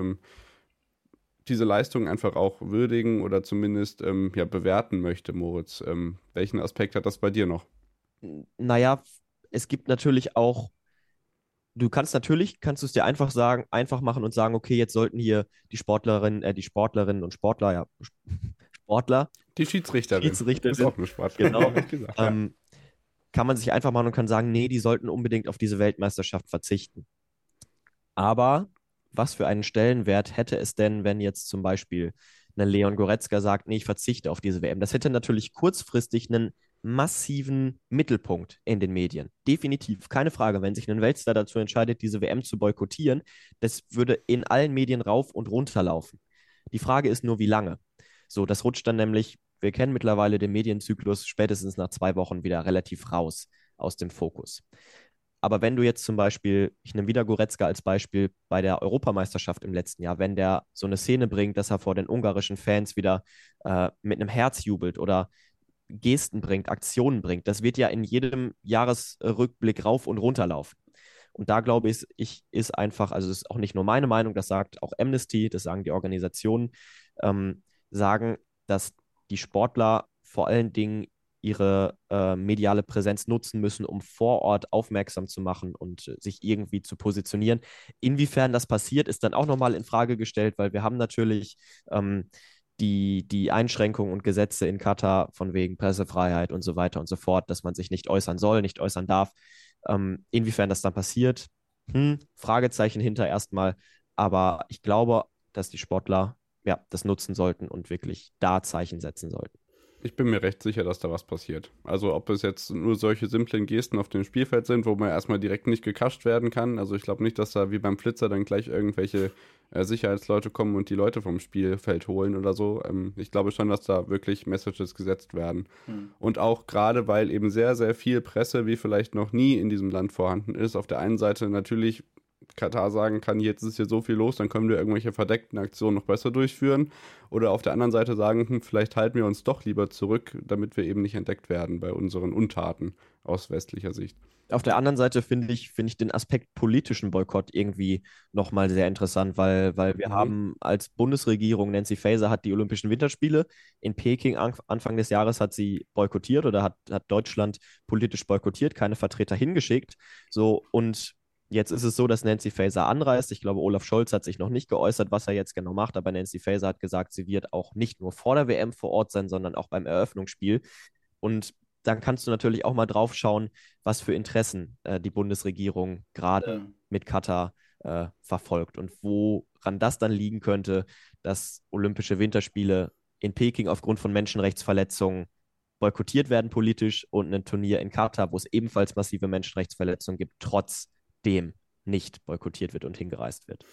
diese Leistung einfach auch würdigen oder zumindest bewerten möchte, Moritz. Welchen Aspekt hat das bei dir noch? Naja, es gibt natürlich auch, kannst du es dir einfach machen und sagen, okay, jetzt sollten hier die Sportlerinnen und Sportler, Sportler. Die Schiedsrichterin. Ist auch eine Sportlerin. Genau. Gesagt, kann man sich einfach machen und kann sagen, nee, die sollten unbedingt auf diese Weltmeisterschaft verzichten. Aber was für einen Stellenwert hätte es denn, wenn jetzt zum Beispiel ein Leon Goretzka sagt, nee, ich verzichte auf diese WM? Das hätte natürlich kurzfristig einen massiven Mittelpunkt in den Medien. Definitiv, keine Frage. Wenn sich ein Weltstar dazu entscheidet, diese WM zu boykottieren, das würde in allen Medien rauf und runter laufen. Die Frage ist nur, wie lange. So, das rutscht dann nämlich, wir kennen mittlerweile den Medienzyklus, spätestens nach 2 Wochen wieder relativ raus aus dem Fokus. Aber wenn du jetzt zum Beispiel, ich nehme wieder Goretzka als Beispiel, bei der Europameisterschaft im letzten Jahr, wenn der so eine Szene bringt, dass er vor den ungarischen Fans wieder mit einem Herz jubelt oder Gesten bringt, Aktionen bringt, das wird ja in jedem Jahresrückblick rauf und runter laufen. Und da glaube ich, ist einfach, also es ist auch nicht nur meine Meinung, das sagt auch Amnesty, das sagen die Organisationen, sagen, dass die Sportler vor allen Dingen ihre mediale Präsenz nutzen müssen, um vor Ort aufmerksam zu machen und sich irgendwie zu positionieren. Inwiefern das passiert, ist dann auch nochmal in Frage gestellt, weil wir haben natürlich die Einschränkungen und Gesetze in Katar von wegen Pressefreiheit und so weiter und so fort, dass man sich nicht äußern soll, nicht äußern darf. Inwiefern das dann passiert, Fragezeichen hinter erstmal. Aber ich glaube, dass die Sportler das nutzen sollten und wirklich da Zeichen setzen sollten. Ich bin mir recht sicher, dass da was passiert. Also ob es jetzt nur solche simplen Gesten auf dem Spielfeld sind, wo man erstmal direkt nicht gekascht werden kann. Also ich glaube nicht, dass da wie beim Flitzer dann gleich irgendwelche Sicherheitsleute kommen und die Leute vom Spielfeld holen oder so. Ich glaube schon, dass da wirklich Messages gesetzt werden. Und auch gerade, weil eben sehr, sehr viel Presse wie vielleicht noch nie in diesem Land vorhanden ist. Auf der einen Seite natürlich Katar sagen kann, jetzt ist hier so viel los, dann können wir irgendwelche verdeckten Aktionen noch besser durchführen. Oder auf der anderen Seite sagen, vielleicht halten wir uns doch lieber zurück, damit wir eben nicht entdeckt werden bei unseren Untaten aus westlicher Sicht. Auf der anderen Seite finde ich den Aspekt politischen Boykott irgendwie nochmal sehr interessant, weil wir haben als Bundesregierung, Nancy Faeser hat die Olympischen Winterspiele in Peking Anfang des Jahres hat sie boykottiert oder hat Deutschland politisch boykottiert, keine Vertreter hingeschickt. So, und jetzt ist es so, dass Nancy Faeser anreist. Ich glaube, Olaf Scholz hat sich noch nicht geäußert, was er jetzt genau macht, aber Nancy Faeser hat gesagt, sie wird auch nicht nur vor der WM vor Ort sein, sondern auch beim Eröffnungsspiel. Und dann kannst du natürlich auch mal drauf schauen, was für Interessen die Bundesregierung gerade mit Katar verfolgt und woran das dann liegen könnte, dass Olympische Winterspiele in Peking aufgrund von Menschenrechtsverletzungen boykottiert werden politisch und ein Turnier in Katar, wo es ebenfalls massive Menschenrechtsverletzungen gibt, trotzdem nicht boykottiert wird und hingereist wird.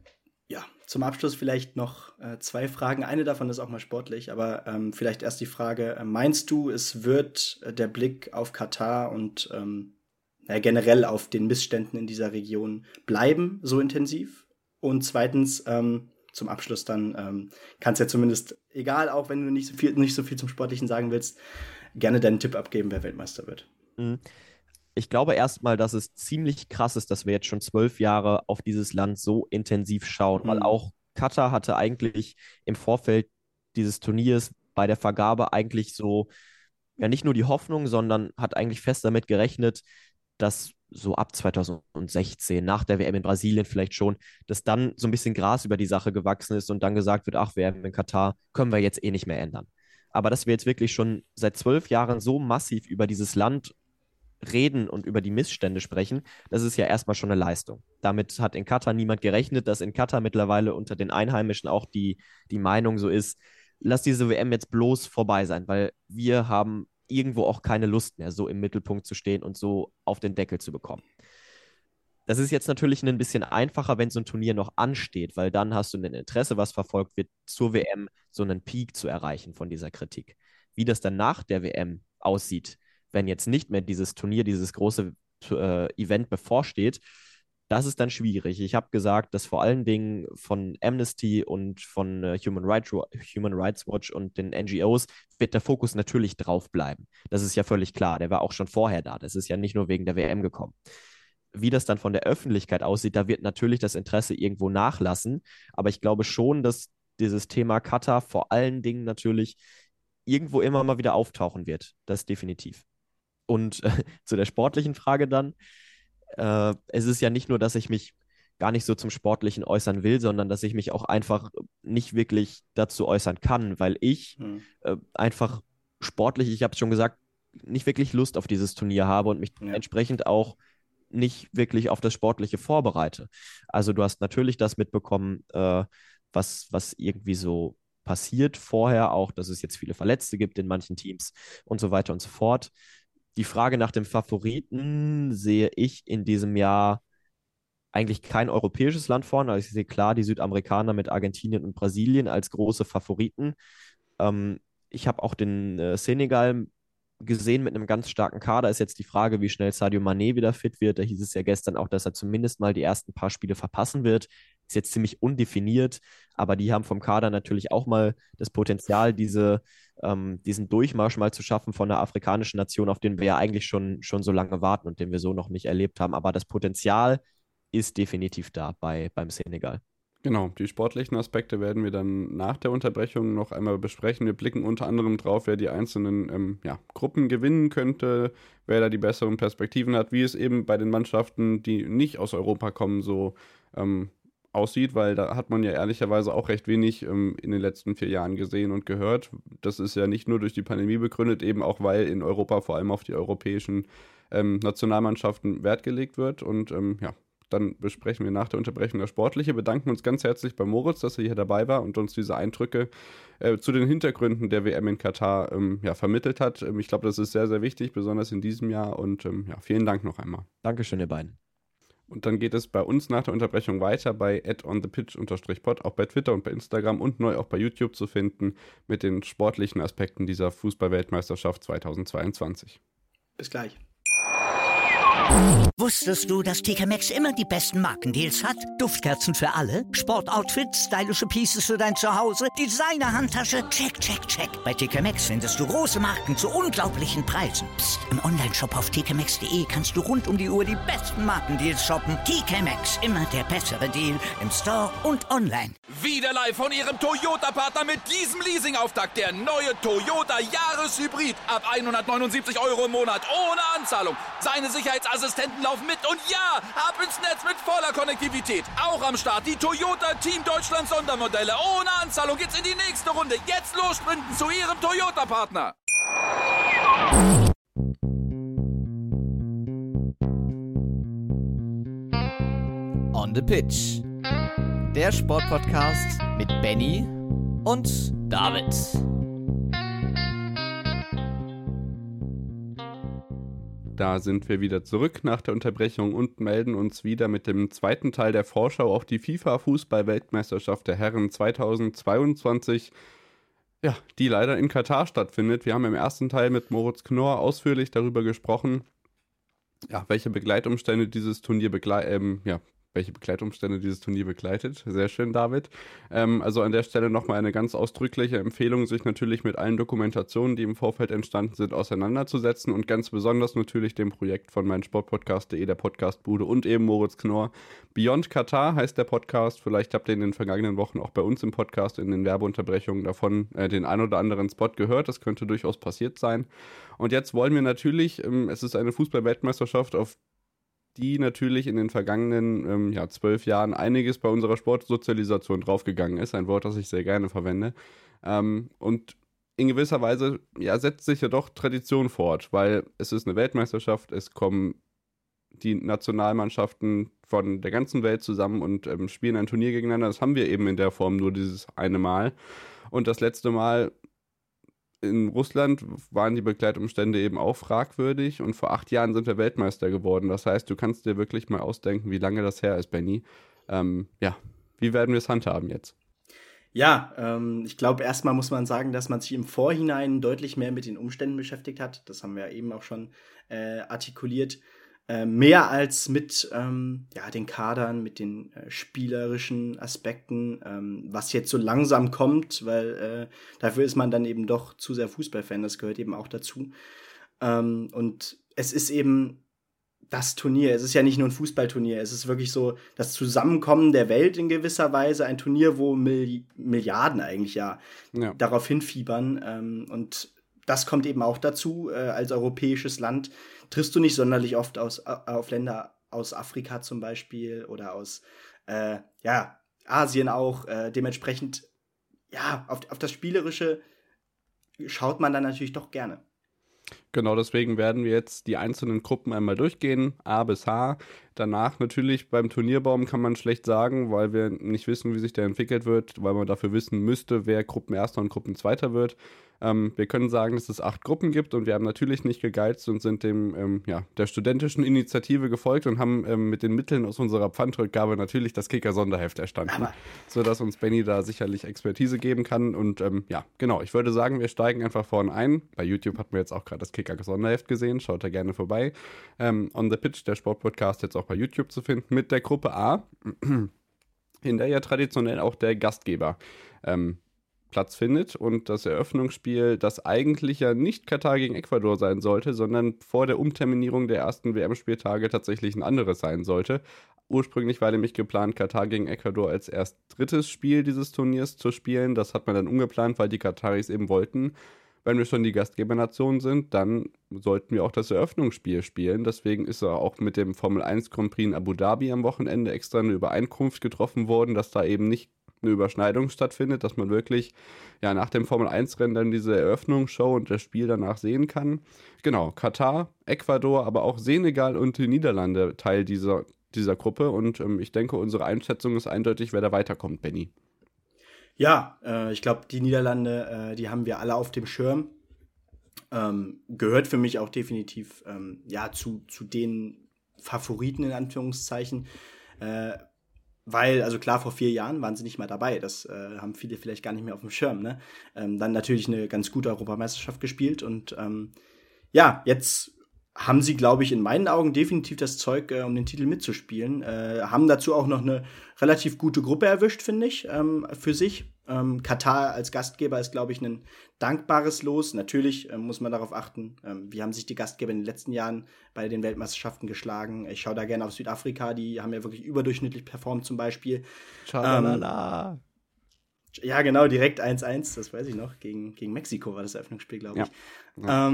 Ja, zum Abschluss vielleicht noch 2 Fragen. Eine davon ist auch mal sportlich, aber vielleicht erst die Frage, meinst du, es wird der Blick auf Katar und generell auf den Missständen in dieser Region bleiben so intensiv? Und zweitens, zum Abschluss dann, kannst ja zumindest, egal, auch wenn du nicht so viel zum Sportlichen sagen willst, gerne deinen Tipp abgeben, wer Weltmeister wird. Ich glaube erstmal, dass es ziemlich krass ist, dass wir jetzt schon 12 Jahre auf dieses Land so intensiv schauen, weil auch Katar hatte eigentlich im Vorfeld dieses Turniers bei der Vergabe eigentlich so, ja nicht nur die Hoffnung, sondern hat eigentlich fest damit gerechnet, dass so ab 2016, nach der WM in Brasilien vielleicht schon, dass dann so ein bisschen Gras über die Sache gewachsen ist und dann gesagt wird, ach, WM in Katar können wir jetzt eh nicht mehr ändern. Aber dass wir jetzt wirklich schon seit 12 Jahren so massiv über dieses Land reden und über die Missstände sprechen, das ist ja erstmal schon eine Leistung. Damit hat in Katar niemand gerechnet, dass in Katar mittlerweile unter den Einheimischen auch die Meinung so ist, lass diese WM jetzt bloß vorbei sein, weil wir haben irgendwo auch keine Lust mehr, so im Mittelpunkt zu stehen und so auf den Deckel zu bekommen. Das ist jetzt natürlich ein bisschen einfacher, wenn so ein Turnier noch ansteht, weil dann hast du ein Interesse, was verfolgt wird, zur WM so einen Peak zu erreichen von dieser Kritik. Wie das dann nach der WM aussieht, wenn jetzt nicht mehr dieses Turnier, dieses große Event bevorsteht, das ist dann schwierig. Ich habe gesagt, dass vor allen Dingen von Amnesty und von Human Rights Watch und den NGOs wird der Fokus natürlich drauf bleiben. Das ist ja völlig klar. Der war auch schon vorher da. Das ist ja nicht nur wegen der WM gekommen. Wie das dann von der Öffentlichkeit aussieht, da wird natürlich das Interesse irgendwo nachlassen. Aber ich glaube schon, dass dieses Thema Katar vor allen Dingen natürlich irgendwo immer mal wieder auftauchen wird. Das definitiv. Und zu der sportlichen Frage dann. Es ist ja nicht nur, dass ich mich gar nicht so zum Sportlichen äußern will, sondern dass ich mich auch einfach nicht wirklich dazu äußern kann, weil ich einfach sportlich, ich habe es schon gesagt, nicht wirklich Lust auf dieses Turnier habe und mich entsprechend auch nicht wirklich auf das Sportliche vorbereite. Also du hast natürlich das mitbekommen, was irgendwie so passiert vorher, auch dass es jetzt viele Verletzte gibt in manchen Teams und so weiter und so fort. Die Frage nach dem Favoriten sehe ich in diesem Jahr eigentlich kein europäisches Land vorne. Also ich sehe klar die Südamerikaner mit Argentinien und Brasilien als große Favoriten. Ich habe auch den Senegal gesehen mit einem ganz starken Kader. Ist jetzt die Frage, wie schnell Sadio Mané wieder fit wird. Da hieß es ja gestern auch, dass er zumindest mal die ersten paar Spiele verpassen wird. Ist jetzt ziemlich undefiniert, aber die haben vom Kader natürlich auch mal das Potenzial, diesen Durchmarsch mal zu schaffen von einer afrikanischen Nation, auf den wir ja eigentlich schon so lange warten und den wir so noch nicht erlebt haben. Aber das Potenzial ist definitiv da beim Senegal. Genau, die sportlichen Aspekte werden wir dann nach der Unterbrechung noch einmal besprechen. Wir blicken unter anderem drauf, wer die einzelnen Gruppen gewinnen könnte, wer da die besseren Perspektiven hat, wie es eben bei den Mannschaften, die nicht aus Europa kommen, so aussieht, weil da hat man ja ehrlicherweise auch recht wenig in den letzten 4 Jahren gesehen und gehört. Das ist ja nicht nur durch die Pandemie begründet, eben auch, weil in Europa vor allem auf die europäischen Nationalmannschaften Wert gelegt wird und dann besprechen wir nach der Unterbrechung das Sportliche, bedanken uns ganz herzlich bei Moritz, dass er hier dabei war und uns diese Eindrücke zu den Hintergründen der WM in Katar vermittelt hat. Ich glaube, das ist sehr, sehr wichtig, besonders in diesem Jahr und vielen Dank noch einmal. Dankeschön, ihr beiden. Und dann geht es bei uns nach der Unterbrechung weiter bei @onthepitch_pod, auch bei Twitter und bei Instagram und neu auch bei YouTube zu finden mit den sportlichen Aspekten dieser Fußball-Weltmeisterschaft 2022. Bis gleich. Wusstest du, dass TK Maxx immer die besten Markendeals hat? Duftkerzen für alle, Sportoutfits, stylische Pieces für dein Zuhause, Designer-Handtasche, check, check, check. Bei TK Maxx findest du große Marken zu unglaublichen Preisen. Psst. Im Onlineshop auf tkmaxx.de kannst du rund um die Uhr die besten Markendeals shoppen. TK Maxx, immer der bessere Deal im Store und online. Wieder live von Ihrem Toyota-Partner mit diesem Leasing-Auftakt. Der neue Toyota Jahreshybrid. Ab 179 € im Monat ohne Anzahlung. Seine Sicherheitsassistenten laufen mit und ja, ab ins Netz mit voller Konnektivität. Auch am Start die Toyota Team Deutschland Sondermodelle. Ohne Anzahlung geht's in die nächste Runde. Jetzt los sprinten zu Ihrem Toyota-Partner. On the Pitch. Der Sportpodcast mit Benny und David. Da sind wir wieder zurück nach der Unterbrechung und melden uns wieder mit dem zweiten Teil der Vorschau auf die FIFA-Fußball-Weltmeisterschaft der Herren 2022, die leider in Katar stattfindet. Wir haben im ersten Teil mit Moritz Knorr ausführlich darüber gesprochen, welche Begleitumstände dieses Turnier begleitet. Sehr schön, David. Also an der Stelle nochmal eine ganz ausdrückliche Empfehlung, sich natürlich mit allen Dokumentationen, die im Vorfeld entstanden sind, auseinanderzusetzen und ganz besonders natürlich dem Projekt von meinsportpodcast.de, der Podcastbude und eben Moritz Knorr. Beyond Katar heißt der Podcast. Vielleicht habt ihr in den vergangenen Wochen auch bei uns im Podcast in den Werbeunterbrechungen davon den ein oder anderen Spot gehört. Das könnte durchaus passiert sein. Und jetzt wollen wir natürlich, es ist eine Fußball-Weltmeisterschaft, auf die natürlich in den vergangenen 12 Jahren einiges bei unserer Sportsozialisation draufgegangen ist. Ein Wort, das ich sehr gerne verwende. Und in gewisser Weise setzt sich ja doch Tradition fort, weil es ist eine Weltmeisterschaft, es kommen die Nationalmannschaften von der ganzen Welt zusammen und spielen ein Turnier gegeneinander. Das haben wir eben in der Form nur dieses eine Mal. Und das letzte Mal in Russland waren die Begleitumstände eben auch fragwürdig und vor 8 Jahren sind wir Weltmeister geworden. Das heißt, du kannst dir wirklich mal ausdenken, wie lange das her ist, Benny. Wie werden wir es handhaben jetzt? Ja, ich glaube, erstmal muss man sagen, dass man sich im Vorhinein deutlich mehr mit den Umständen beschäftigt hat. Das haben wir ja eben auch schon artikuliert. Mehr als mit den Kadern, mit den spielerischen Aspekten, was jetzt so langsam kommt, weil dafür ist man dann eben doch zu sehr Fußballfan, das gehört eben auch dazu. Und es ist eben das Turnier, es ist ja nicht nur ein Fußballturnier, es ist wirklich so das Zusammenkommen der Welt in gewisser Weise, ein Turnier, wo Milliarden eigentlich darauf hinfiebern, und das kommt eben auch dazu, als europäisches Land triffst du nicht sonderlich oft auf Länder aus Afrika zum Beispiel oder aus Asien auch. Dementsprechend, auf das Spielerische schaut man dann natürlich doch gerne. Genau, deswegen werden wir jetzt die einzelnen Gruppen einmal durchgehen, A bis H. Danach natürlich beim Turnierbaum kann man schlecht sagen, weil wir nicht wissen, wie sich der entwickelt wird, weil man dafür wissen müsste, wer Gruppenerster und Gruppenzweiter wird. Wir können sagen, dass es 8 Gruppen gibt und wir haben natürlich nicht gegeizt und sind dem der studentischen Initiative gefolgt und haben mit den Mitteln aus unserer Pfandrückgabe natürlich das Kicker-Sonderheft erstanden, sodass uns Benny da sicherlich Expertise geben kann. Und genau, ich würde sagen, wir steigen einfach vorne ein. Bei YouTube hat man jetzt auch gerade das Kicker-Sonderheft gesehen, schaut da gerne vorbei. On the Pitch, der Sportpodcast, jetzt auch bei YouTube zu finden, mit der Gruppe A, in der ja traditionell auch der Gastgeber Platz findet und das Eröffnungsspiel, das eigentlich ja nicht Katar gegen Ecuador sein sollte, sondern vor der Umterminierung der ersten WM-Spieltage tatsächlich ein anderes sein sollte. Ursprünglich war nämlich geplant, Katar gegen Ecuador als erst 3. Spiel dieses Turniers zu spielen. Das hat man dann umgeplant, weil die Kataris eben wollten, wenn wir schon die Gastgebernation sind, dann sollten wir auch das Eröffnungsspiel spielen. Deswegen ist auch mit dem Formel 1 Grand Prix in Abu Dhabi am Wochenende extra eine Übereinkunft getroffen worden, dass da eben nicht eine Überschneidung stattfindet, dass man wirklich nach dem Formel-1-Rennen dann diese Eröffnungsshow und das Spiel danach sehen kann. Genau, Katar, Ecuador, aber auch Senegal und die Niederlande Teil dieser Gruppe und ich denke, unsere Einschätzung ist eindeutig, wer da weiterkommt, Benny. Ja, ich glaube, die Niederlande, die haben wir alle auf dem Schirm. Gehört für mich auch definitiv zu den Favoriten in Anführungszeichen. Weil, also klar, vor 4 Jahren waren sie nicht mal dabei. Das haben viele vielleicht gar nicht mehr auf dem Schirm. Ne? Dann natürlich eine ganz gute Europameisterschaft gespielt. Und jetzt haben sie, glaube ich, in meinen Augen definitiv das Zeug, um den Titel mitzuspielen. Haben dazu auch noch eine relativ gute Gruppe erwischt, finde ich, für sich. Katar als Gastgeber ist, glaube ich, ein dankbares Los. Natürlich muss man darauf achten, wie haben sich die Gastgeber in den letzten Jahren bei den Weltmeisterschaften geschlagen. Ich schaue da gerne auf Südafrika, die haben ja wirklich überdurchschnittlich performt zum Beispiel. Schalalala. Ja, genau, direkt 1-1, das weiß ich noch. Gegen Mexiko war das Eröffnungsspiel, glaube ich. Ja.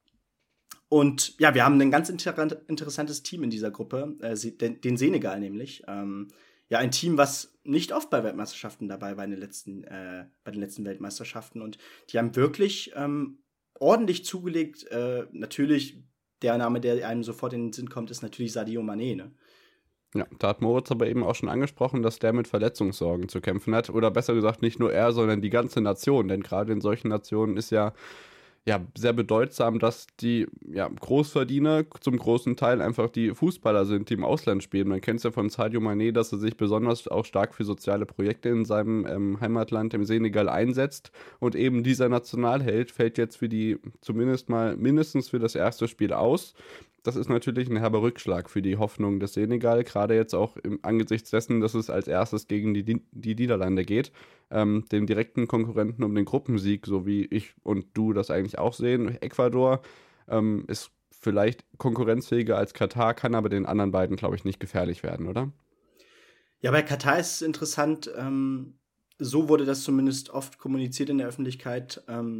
Und ja, wir haben ein ganz interessantes Team in dieser Gruppe, den Senegal nämlich. Ein Team, was nicht oft bei Weltmeisterschaften dabei war bei den letzten Weltmeisterschaften. Und die haben wirklich ordentlich zugelegt. Natürlich, der Name, der einem sofort in den Sinn kommt, ist natürlich Sadio Mané, ne? Ja, da hat Moritz aber eben auch schon angesprochen, dass der mit Verletzungssorgen zu kämpfen hat. Oder besser gesagt, nicht nur er, sondern die ganze Nation. Denn gerade in solchen Nationen ist ja sehr bedeutsam, dass die Großverdiener zum großen Teil einfach die Fußballer sind, die im Ausland spielen. Man kennt es ja von Sadio Mané, dass er sich besonders auch stark für soziale Projekte in seinem Heimatland, im Senegal, einsetzt. Und eben dieser Nationalheld fällt jetzt mindestens für das erste Spiel aus. Das ist natürlich ein herber Rückschlag für die Hoffnung des Senegal, gerade jetzt auch angesichts dessen, dass es als erstes gegen die Niederlande geht, dem direkten Konkurrenten um den Gruppensieg, so wie ich und du das eigentlich auch sehen. Ecuador ist vielleicht konkurrenzfähiger als Katar, kann aber den anderen beiden, glaube ich, nicht gefährlich werden, oder? Ja, bei Katar ist es interessant, so wurde das zumindest oft kommuniziert in der Öffentlichkeit,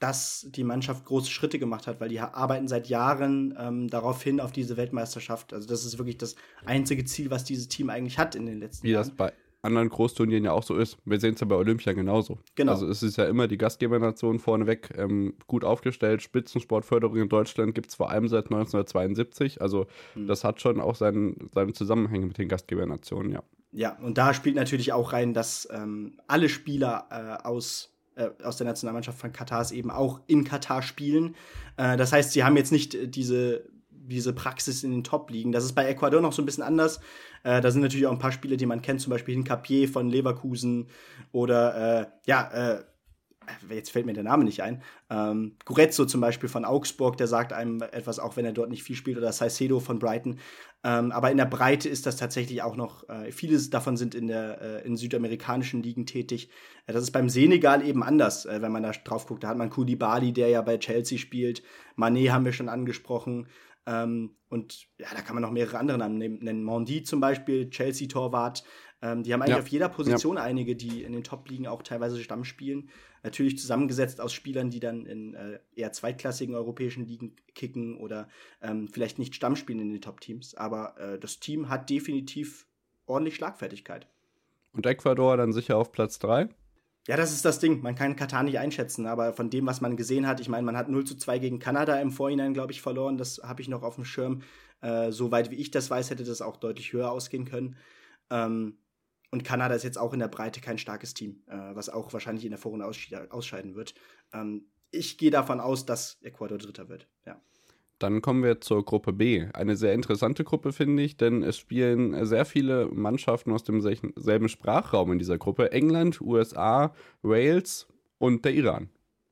dass die Mannschaft große Schritte gemacht hat, weil die arbeiten seit Jahren darauf hin, auf diese Weltmeisterschaft. Also das ist wirklich das einzige Ziel, was dieses Team eigentlich hat in den letzten Jahren. Wie das bei anderen Großturnieren ja auch so ist. Wir sehen es ja bei Olympia genauso. Genau. Also es ist ja immer die Gastgebernation vorneweg gut aufgestellt. Spitzensportförderung in Deutschland gibt es vor allem seit 1972. Also das hat schon auch seine Zusammenhänge mit den Gastgebernationen, ja. Ja, und da spielt natürlich auch rein, dass alle Spieler aus der Nationalmannschaft von Katars eben auch in Katar spielen. Das heißt, sie haben jetzt nicht diese Praxis in den Top-Ligen. Das ist bei Ecuador noch so ein bisschen anders. Da sind natürlich auch ein paar Spieler, die man kennt, zum Beispiel Hincapié von Leverkusen oder jetzt fällt mir der Name nicht ein. Goretzka zum Beispiel von Augsburg, der sagt einem etwas, auch wenn er dort nicht viel spielt, oder Caicedo von Brighton. Aber in der Breite ist das tatsächlich auch noch, viele davon sind in südamerikanischen Ligen tätig. Das ist beim Senegal eben anders, wenn man da drauf guckt. Da hat man Koulibaly, der ja bei Chelsea spielt. Mané haben wir schon angesprochen. Und ja, da kann man noch mehrere andere Namen nennen. Mendy zum Beispiel, Chelsea-Torwart. Die haben eigentlich auf jeder Position einige, die in den Top-Ligen auch teilweise Stamm spielen. Natürlich zusammengesetzt aus Spielern, die dann in eher zweitklassigen europäischen Ligen kicken oder vielleicht nicht Stamm spielen in den Top-Teams. Aber das Team hat definitiv ordentlich Schlagfertigkeit. Und Ecuador dann sicher auf Platz 3? Ja, das ist das Ding. Man kann Katar nicht einschätzen, aber von dem, was man gesehen hat, ich meine, man hat 0:2 gegen Kanada im Vorhinein, glaube ich, verloren. Das habe ich noch auf dem Schirm. Soweit wie ich das weiß, hätte das auch deutlich höher ausgehen können. Und Kanada ist jetzt auch in der Breite kein starkes Team, was auch wahrscheinlich in der Vorrunde ausscheiden wird. Ich gehe davon aus, dass Ecuador Dritter wird, ja. Dann kommen wir zur Gruppe B. Eine sehr interessante Gruppe, finde ich, denn es spielen sehr viele Mannschaften aus demselben Sprachraum in dieser Gruppe. England, USA, Wales und der Iran.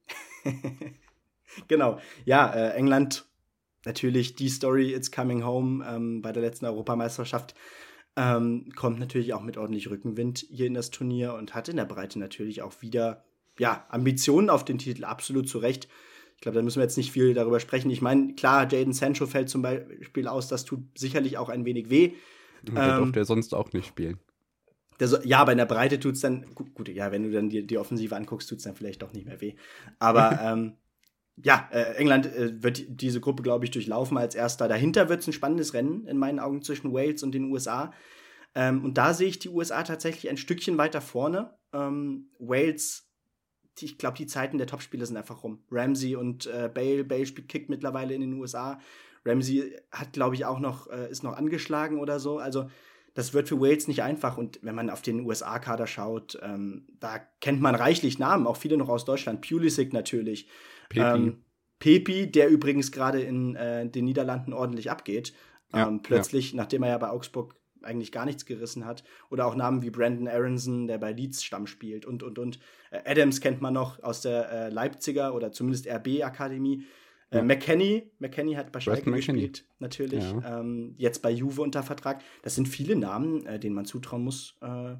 Genau. Ja, England, natürlich die Story It's Coming Home bei der letzten Europameisterschaft. Kommt natürlich auch mit ordentlich Rückenwind hier in das Turnier und hat in der Breite natürlich auch wieder Ambitionen auf den Titel, absolut zu Recht. Ich glaube, da müssen wir jetzt nicht viel darüber sprechen. Ich meine, klar, Jadon Sancho fällt zum Beispiel aus, das tut sicherlich auch ein wenig weh. Der durfte ja sonst auch nicht spielen. Aber in der Breite tut es dann, gut, wenn du dann die Offensive anguckst, tut es dann vielleicht doch nicht mehr weh. Aber England wird diese Gruppe, glaube ich, durchlaufen als Erster. Dahinter wird es ein spannendes Rennen in meinen Augen zwischen Wales und den USA. Und da sehe ich die USA tatsächlich ein Stückchen weiter vorne. Wales, ich glaube, die Zeiten der Topspieler sind einfach rum. Ramsey und Bale kickt mittlerweile in den USA. Ramsey hat, glaube ich, auch noch, ist noch angeschlagen oder so. Also das wird für Wales nicht einfach. Und wenn man auf den USA-Kader schaut, da kennt man reichlich Namen, auch viele noch aus Deutschland. Pulisic natürlich. Pepi, der übrigens gerade in den Niederlanden ordentlich abgeht. Plötzlich, nachdem er ja bei Augsburg eigentlich gar nichts gerissen hat. Oder auch Namen wie Brandon Aronson, der bei Leeds Stamm spielt und. Adams kennt man noch aus der Leipziger oder zumindest RB-Akademie. McKennie hat bei Schalke gespielt, natürlich. Ja. Jetzt bei Juve unter Vertrag. Das sind viele Namen, denen man zutrauen muss,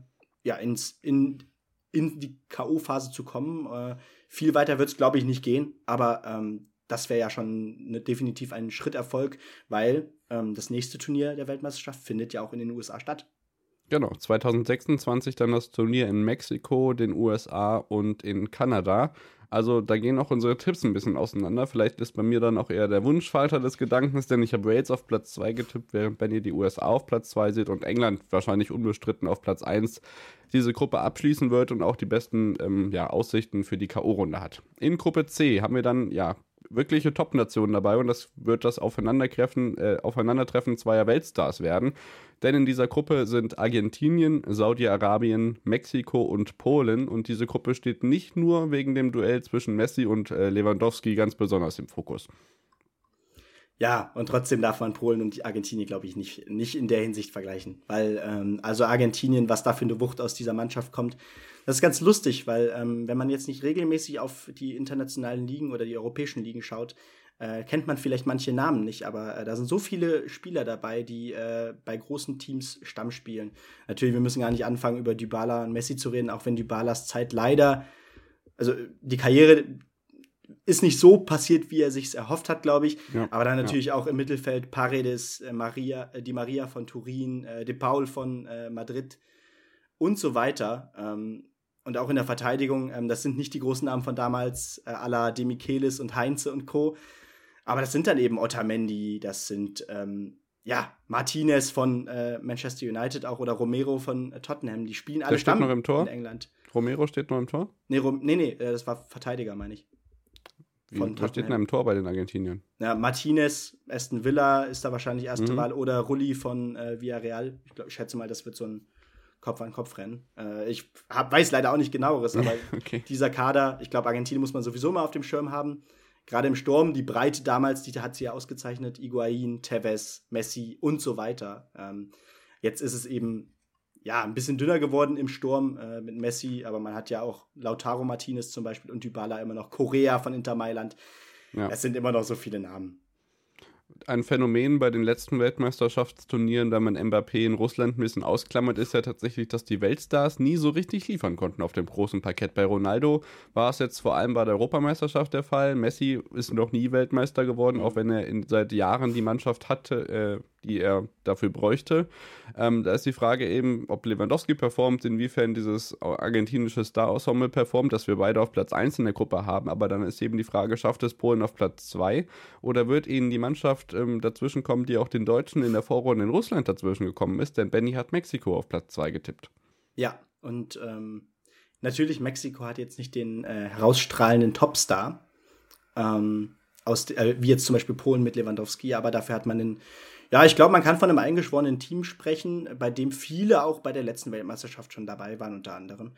in die K.O.-Phase zu kommen. Viel weiter wird es, glaube ich, nicht gehen. Aber das wäre ja schon definitiv ein Schritterfolg, weil das nächste Turnier der Weltmeisterschaft findet ja auch in den USA statt. Genau, 2026 dann das Turnier in Mexiko, den USA und in Kanada. Also da gehen auch unsere Tipps ein bisschen auseinander. Vielleicht ist bei mir dann auch eher der Wunschfalter des Gedankens, denn ich habe Wales auf Platz 2 getippt, während Benny die USA auf Platz 2 sieht und England wahrscheinlich unbestritten auf Platz 1 diese Gruppe abschließen wird und auch die besten Aussichten für die K.O.-Runde hat. In Gruppe C haben wir dann wirkliche Top-Nationen dabei und das wird das Aufeinandertreffen zweier Weltstars werden. Denn in dieser Gruppe sind Argentinien, Saudi-Arabien, Mexiko und Polen und diese Gruppe steht nicht nur wegen dem Duell zwischen Messi und Lewandowski ganz besonders im Fokus. Ja, und trotzdem darf man Polen und Argentinien, glaube ich, nicht in der Hinsicht vergleichen. Weil, Argentinien, was da für eine Wucht aus dieser Mannschaft kommt, das ist ganz lustig, weil wenn man jetzt nicht regelmäßig auf die internationalen Ligen oder die europäischen Ligen schaut, kennt man vielleicht manche Namen nicht, aber da sind so viele Spieler dabei, die bei großen Teams Stamm spielen. Natürlich, wir müssen gar nicht anfangen, über Dybala und Messi zu reden, auch wenn Dybalas Zeit leider, also die Karriere ist nicht so passiert, wie er sich erhofft hat, glaube ich. Ja, aber dann natürlich auch im Mittelfeld Paredes, Di Maria von Turin, De Paul von Madrid und so weiter. Und Und auch in der Verteidigung, das sind nicht die großen Namen von damals, à la Demichelis und Heinze und Co. Aber das sind dann eben Otamendi, das sind Martinez von Manchester United auch oder Romero von Tottenham. Die spielen alle Stamm noch im Tor? in England. Romero steht noch im Tor? Nee, das war Verteidiger, meine ich. Wo steht denn im Tor bei den Argentiniern? Ja, Martinez, Aston Villa ist da wahrscheinlich erste Wahl oder Rulli von Villarreal. Ich schätze mal, das wird so ein Kopf-an-Kopf-Rennen. Ich weiß leider auch nicht genaueres, aber okay. Dieser Kader, ich glaube, Argentinien muss man sowieso mal auf dem Schirm haben. Gerade im Sturm, die Breite damals, die hat sie ja ausgezeichnet. Higuaín, Tevez, Messi und so weiter. Jetzt ist es eben ein bisschen dünner geworden im Sturm mit Messi, aber man hat ja auch Lautaro Martinez zum Beispiel und Dybala immer noch, Correa von Inter Mailand. Ja. Es sind immer noch so viele Namen. Ein Phänomen bei den letzten Weltmeisterschaftsturnieren, da man Mbappé in Russland ein bisschen ausklammert, ist ja tatsächlich, dass die Weltstars nie so richtig liefern konnten auf dem großen Parkett. Bei Ronaldo war es jetzt vor allem bei der Europameisterschaft der Fall. Messi ist noch nie Weltmeister geworden, auch wenn er seit Jahren die Mannschaft hatte, die er dafür bräuchte. Da ist die Frage eben, ob Lewandowski performt, inwiefern dieses argentinische Star-Ensemble performt, dass wir beide auf Platz 1 in der Gruppe haben. Aber dann ist eben die Frage, schafft es Polen auf Platz 2 oder wird ihnen die Mannschaft dazwischen kommen, die auch den Deutschen in der Vorrunde in Russland dazwischen gekommen ist? Denn Benny hat Mexiko auf Platz 2 getippt. Ja, und natürlich, Mexiko hat jetzt nicht den herausstrahlenden Topstar, wie jetzt zum Beispiel Polen mit Lewandowski, aber dafür hat man ich glaube, man kann von einem eingeschworenen Team sprechen, bei dem viele auch bei der letzten Weltmeisterschaft schon dabei waren, unter anderem.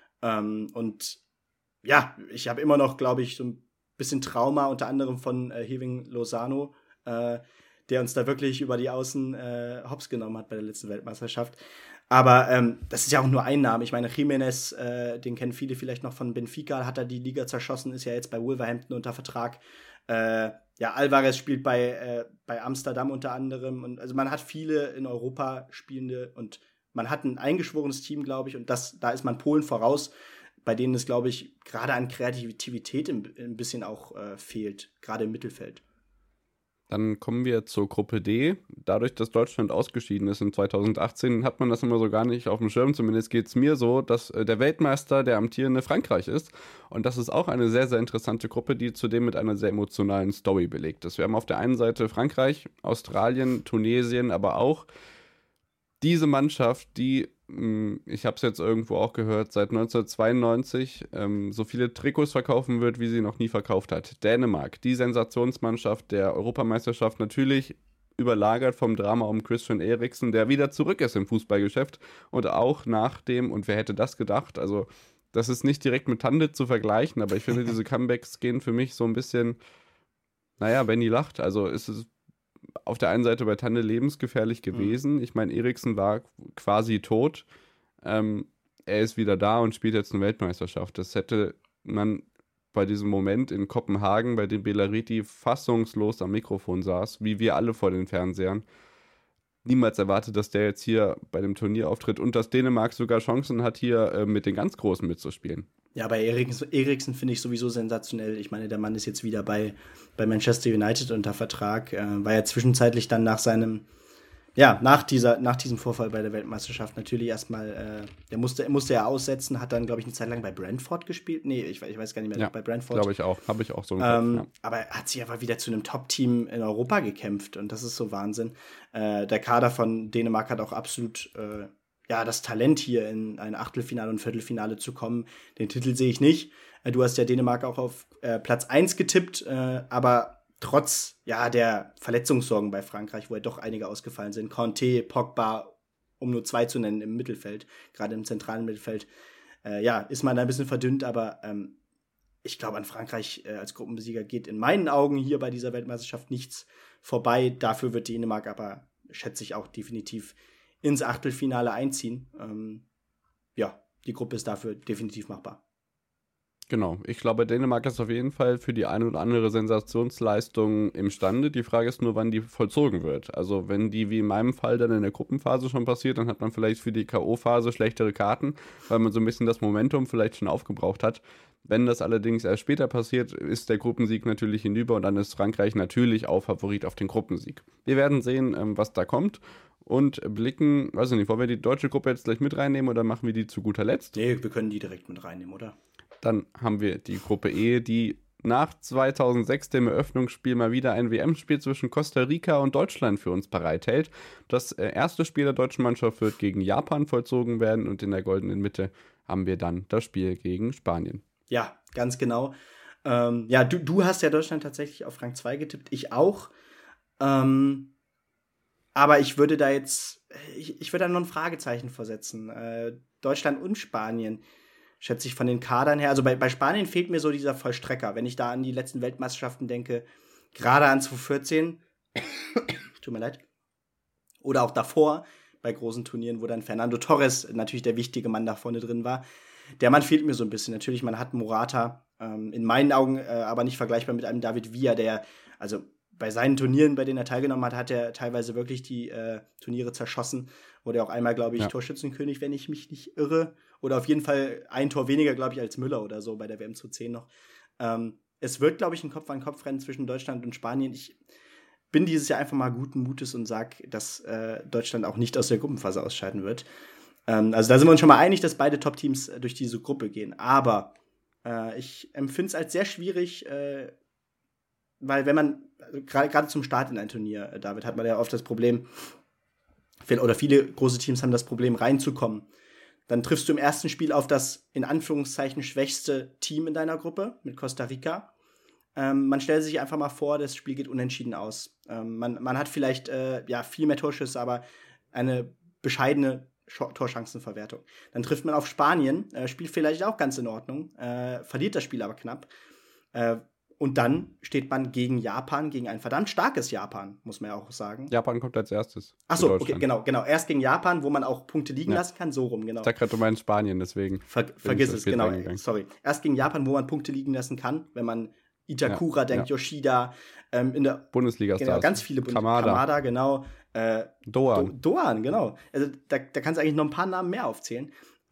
Ich habe immer noch, glaube ich, so ein bisschen Trauma, unter anderem von Hirving Lozano, der uns da wirklich über die Außen hops genommen hat bei der letzten Weltmeisterschaft. Aber das ist ja auch nur ein Name. Ich meine, Jiménez, den kennen viele vielleicht noch von Benfica, hat er die Liga zerschossen, ist ja jetzt bei Wolverhampton unter Vertrag. Alvarez spielt bei Amsterdam unter anderem. Und also man hat viele in Europa Spielende und man hat ein eingeschworenes Team, glaube ich. Und da ist man Polen voraus, bei denen es, glaube ich, gerade an Kreativität ein bisschen auch fehlt, gerade im Mittelfeld. Dann kommen wir zur Gruppe D. Dadurch, dass Deutschland ausgeschieden ist in 2018, hat man das immer so gar nicht auf dem Schirm. Zumindest geht es mir so, dass der Weltmeister der amtierende Frankreich ist. Und das ist auch eine sehr, sehr interessante Gruppe, die zudem mit einer sehr emotionalen Story belegt ist. Wir haben auf der einen Seite Frankreich, Australien, Tunesien, aber auch diese Mannschaft, die, ich habe es jetzt irgendwo auch gehört, seit 1992 so viele Trikots verkaufen wird, wie sie noch nie verkauft hat. Dänemark, die Sensationsmannschaft der Europameisterschaft, natürlich überlagert vom Drama um Christian Eriksen, der wieder zurück ist im Fußballgeschäft und auch nach dem, und wer hätte das gedacht, also das ist nicht direkt mit Tande zu vergleichen, aber ich finde, diese Comebacks gehen für mich so ein bisschen, Benny lacht, also ist es auf der einen Seite bei Tande lebensgefährlich gewesen. Ich meine, Eriksen war quasi tot. Er ist wieder da und spielt jetzt eine Weltmeisterschaft. Das hätte man bei diesem Moment in Kopenhagen, bei dem Belariti fassungslos am Mikrofon saß, wie wir alle vor den Fernsehern, niemals erwartet, dass der jetzt hier bei dem Turnier auftritt und dass Dänemark sogar Chancen hat, hier mit den ganz Großen mitzuspielen. Ja, bei Eriksen finde ich sowieso sensationell. Ich meine, der Mann ist jetzt wieder bei Manchester United unter Vertrag. War ja zwischenzeitlich dann nach diesem Vorfall bei der Weltmeisterschaft natürlich erstmal, der musste ja aussetzen, hat dann, glaube ich, eine Zeit lang bei Brentford gespielt. Nee, ich weiß gar nicht mehr, bei Brentford. Glaube ich auch, habe ich auch so im Kopf, Aber er hat sich einfach wieder zu einem Top-Team in Europa gekämpft und das ist so Wahnsinn. Der Kader von Dänemark hat auch absolut das Talent, hier in ein Achtelfinale und Viertelfinale zu kommen. Den Titel sehe ich nicht. Du hast ja Dänemark auch auf Platz 1 getippt, aber trotz der Verletzungssorgen bei Frankreich, wo ja doch einige ausgefallen sind, Kanté, Pogba, um nur 2 zu nennen im Mittelfeld, gerade im zentralen Mittelfeld, ist man da ein bisschen verdünnt, aber ich glaube, an Frankreich als Gruppensieger geht in meinen Augen hier bei dieser Weltmeisterschaft nichts vorbei. Dafür wird Dänemark aber, schätze ich, auch definitiv ins Achtelfinale einziehen. Die Gruppe ist dafür definitiv machbar. Genau, ich glaube, Dänemark ist auf jeden Fall für die eine oder andere Sensationsleistung imstande. Die Frage ist nur, wann die vollzogen wird. Also wenn die wie in meinem Fall dann in der Gruppenphase schon passiert, dann hat man vielleicht für die K.O.-Phase schlechtere Karten, weil man so ein bisschen das Momentum vielleicht schon aufgebraucht hat. Wenn das allerdings erst später passiert, ist der Gruppensieg natürlich hinüber und dann ist Frankreich natürlich auch Favorit auf den Gruppensieg. Wir werden sehen, was da kommt und blicken, weiß ich nicht, wollen wir die deutsche Gruppe jetzt gleich mit reinnehmen oder machen wir die zu guter Letzt? Nee, wir können die direkt mit reinnehmen, oder? Dann haben wir die Gruppe E, die nach 2006, dem Eröffnungsspiel, mal wieder ein WM-Spiel zwischen Costa Rica und Deutschland für uns bereithält. Das erste Spiel der deutschen Mannschaft wird gegen Japan vollzogen werden und in der goldenen Mitte haben wir dann das Spiel gegen Spanien. Ja, ganz genau. Du hast ja Deutschland tatsächlich auf Rang 2 getippt, ich auch. Aber ich würde da jetzt, ich würde da noch ein Fragezeichen vorsetzen. Deutschland und Spanien, schätze ich von den Kadern her. Also bei Spanien fehlt mir so dieser Vollstrecker. Wenn ich da an die letzten Weltmeisterschaften denke, gerade an 2014, tut mir leid, oder auch davor bei großen Turnieren, wo dann Fernando Torres natürlich der wichtige Mann da vorne drin war. Der Mann fehlt mir so ein bisschen. Natürlich, man hat Morata, in meinen Augen aber nicht vergleichbar mit einem David Villa, der, also bei seinen Turnieren, bei denen er teilgenommen hat, hat er teilweise wirklich die Turniere zerschossen. Wurde auch einmal, glaube ich, Torschützenkönig, wenn ich mich nicht irre. Oder auf jeden Fall ein Tor weniger, glaube ich, als Müller oder so bei der WM zu 10 noch. Es wird, glaube ich, ein Kopf-an-Kopf-Rennen zwischen Deutschland und Spanien. Ich bin dieses Jahr einfach mal guten Mutes und sage, dass Deutschland auch nicht aus der Gruppenphase ausscheiden wird. Also da sind wir uns schon mal einig, dass beide Top-Teams durch diese Gruppe gehen. Aber ich empfinde es als sehr schwierig, weil wenn man, gerade zum Start in ein Turnier, David, hat man ja oft das Problem, oder viele große Teams haben das Problem, reinzukommen. Dann triffst du im ersten Spiel auf das, in Anführungszeichen, schwächste Team in deiner Gruppe, mit Costa Rica. Man stellt sich einfach mal vor, das Spiel geht unentschieden aus. Man hat vielleicht viel mehr Torschüsse, aber eine bescheidene Torchancenverwertung. Dann trifft man auf Spanien, spielt vielleicht auch ganz in Ordnung, verliert das Spiel aber knapp. Und dann steht man gegen Japan, gegen ein verdammt starkes Japan, muss man ja auch sagen. Japan kommt als erstes. Achso, okay, genau. Erst gegen Japan, wo man auch Punkte liegen lassen kann, so rum, genau. Ich sag gerade, du meinst Spanien, deswegen. Vergiss es, genau, sorry. Erst gegen Japan, wo man Punkte liegen lassen kann, wenn man Itakura denkt, Yoshida, in der Bundesliga-Stars. Genau, ganz viele Kamada, genau. Doan, genau. Also da kannst du eigentlich noch ein paar Namen mehr aufzählen.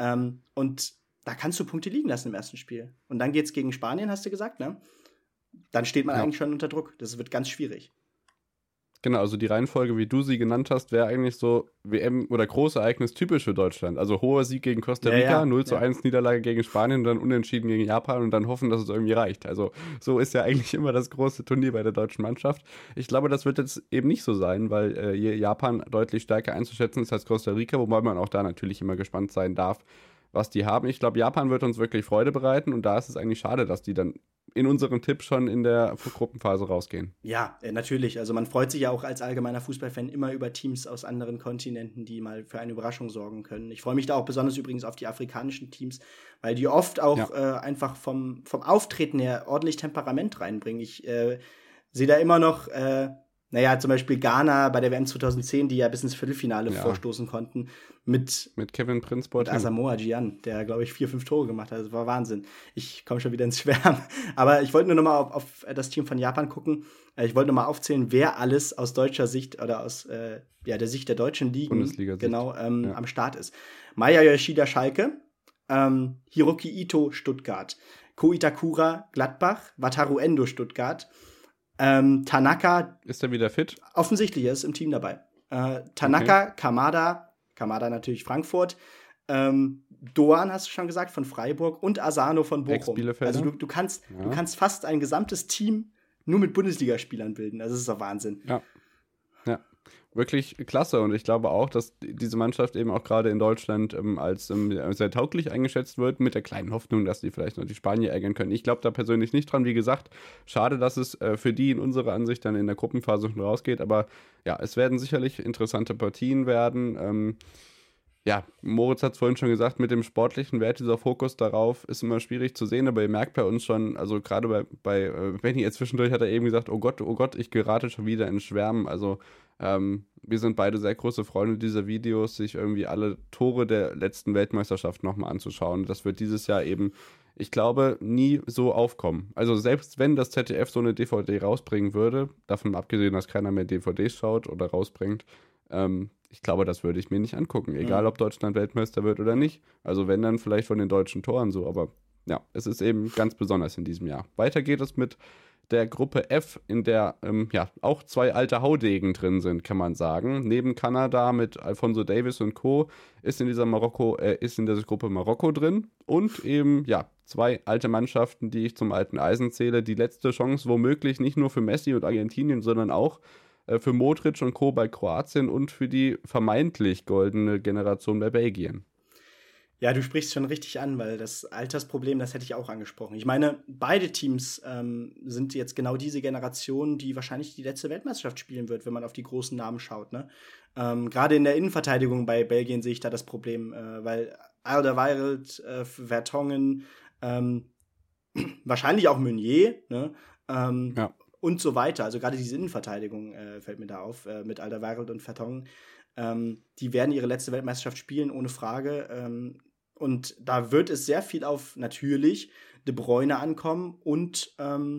Und da kannst du Punkte liegen lassen im ersten Spiel. Und dann geht's gegen Spanien, hast du gesagt, ne? Dann steht man eigentlich schon unter Druck. Das wird ganz schwierig. Genau, also die Reihenfolge, wie du sie genannt hast, wäre eigentlich so WM- oder Großereignis typisch für Deutschland. Also hoher Sieg gegen Costa Rica, 0:1 Niederlage gegen Spanien und dann unentschieden gegen Japan und dann hoffen, dass es irgendwie reicht. Also so ist ja eigentlich immer das große Turnier bei der deutschen Mannschaft. Ich glaube, das wird jetzt eben nicht so sein, weil Japan deutlich stärker einzuschätzen ist als Costa Rica, wobei man auch da natürlich immer gespannt sein darf, was die haben. Ich glaube, Japan wird uns wirklich Freude bereiten und da ist es eigentlich schade, dass die dann in unserem Tipp schon in der Gruppenphase rausgehen. Ja, natürlich. Also man freut sich ja auch als allgemeiner Fußballfan immer über Teams aus anderen Kontinenten, die mal für eine Überraschung sorgen können. Ich freue mich da auch besonders übrigens auf die afrikanischen Teams, weil die oft auch einfach vom Auftreten her ordentlich Temperament reinbringen. Ich sehe da immer noch zum Beispiel Ghana bei der WM 2010, die ja bis ins Viertelfinale vorstoßen konnten, mit Kevin Prince Boateng. Asamoah Gyan, der, glaube ich, 4-5 Tore gemacht hat. Das war Wahnsinn. Ich komme schon wieder ins Schwärmen. Aber ich wollte nur noch mal auf das Team von Japan gucken. Ich wollte noch mal aufzählen, wer alles aus deutscher Sicht oder aus der Sicht der deutschen Ligen am Start ist. Maya Yoshida Schalke, Hiroki Ito Stuttgart, Ko Itakura Gladbach, Wataru Endo Stuttgart, Tanaka. Ist er wieder fit? Offensichtlich, er ist im Team dabei. Tanaka, Kamada natürlich Frankfurt, Doan hast du schon gesagt, von Freiburg und Asano von Bochum. Also du kannst fast ein gesamtes Team nur mit Bundesligaspielern bilden. Also das ist doch Wahnsinn. Ja. Wirklich klasse und ich glaube auch, dass diese Mannschaft eben auch gerade in Deutschland als sehr tauglich eingeschätzt wird, mit der kleinen Hoffnung, dass die vielleicht noch die Spanier ärgern können. Ich glaube da persönlich nicht dran. Wie gesagt, schade, dass es für die in unserer Ansicht dann in der Gruppenphase schon rausgeht, aber ja, es werden sicherlich interessante Partien werden. Moritz hat es vorhin schon gesagt, mit dem sportlichen Wert, dieser Fokus darauf ist immer schwierig zu sehen, aber ihr merkt bei uns schon, also gerade bei Benny jetzt zwischendurch hat er eben gesagt, oh Gott, ich gerate schon wieder in Schwärmen, also wir sind beide sehr große Freunde dieser Videos, sich irgendwie alle Tore der letzten Weltmeisterschaft nochmal anzuschauen. Das wird dieses Jahr eben ich glaube, nie so aufkommen. Also selbst wenn das ZDF so eine DVD rausbringen würde, davon abgesehen, dass keiner mehr DVDs schaut oder rausbringt, ich glaube, das würde ich mir nicht angucken, egal ob Deutschland Weltmeister wird oder nicht. Also wenn, dann vielleicht von den deutschen Toren so, aber ja, es ist eben ganz besonders in diesem Jahr. Weiter geht es mit der Gruppe F, in der auch 2 alte Haudegen drin sind, kann man sagen. Neben Kanada mit Alphonso Davies und Co. ist in dieser Gruppe Marokko drin und eben 2 alte Mannschaften, die ich zum alten Eisen zähle. Die letzte Chance womöglich nicht nur für Messi und Argentinien, sondern auch für Modric und Co. bei Kroatien und für die vermeintlich goldene Generation bei Belgien. Ja, du sprichst schon richtig an, weil das Altersproblem, das hätte ich auch angesprochen. Ich meine, beide Teams sind jetzt genau diese Generation, die wahrscheinlich die letzte Weltmeisterschaft spielen wird, wenn man auf die großen Namen schaut. Ne? Gerade in der Innenverteidigung bei Belgien sehe ich da das Problem, weil Alderweireld, Vertonghen, wahrscheinlich auch Meunier, ne? Und so weiter. Also gerade diese Innenverteidigung fällt mir da auf, mit Alderweireld und Vertonghen. Die werden ihre letzte Weltmeisterschaft spielen, ohne Frage. Und da wird es sehr viel auf natürlich De Bruyne ankommen und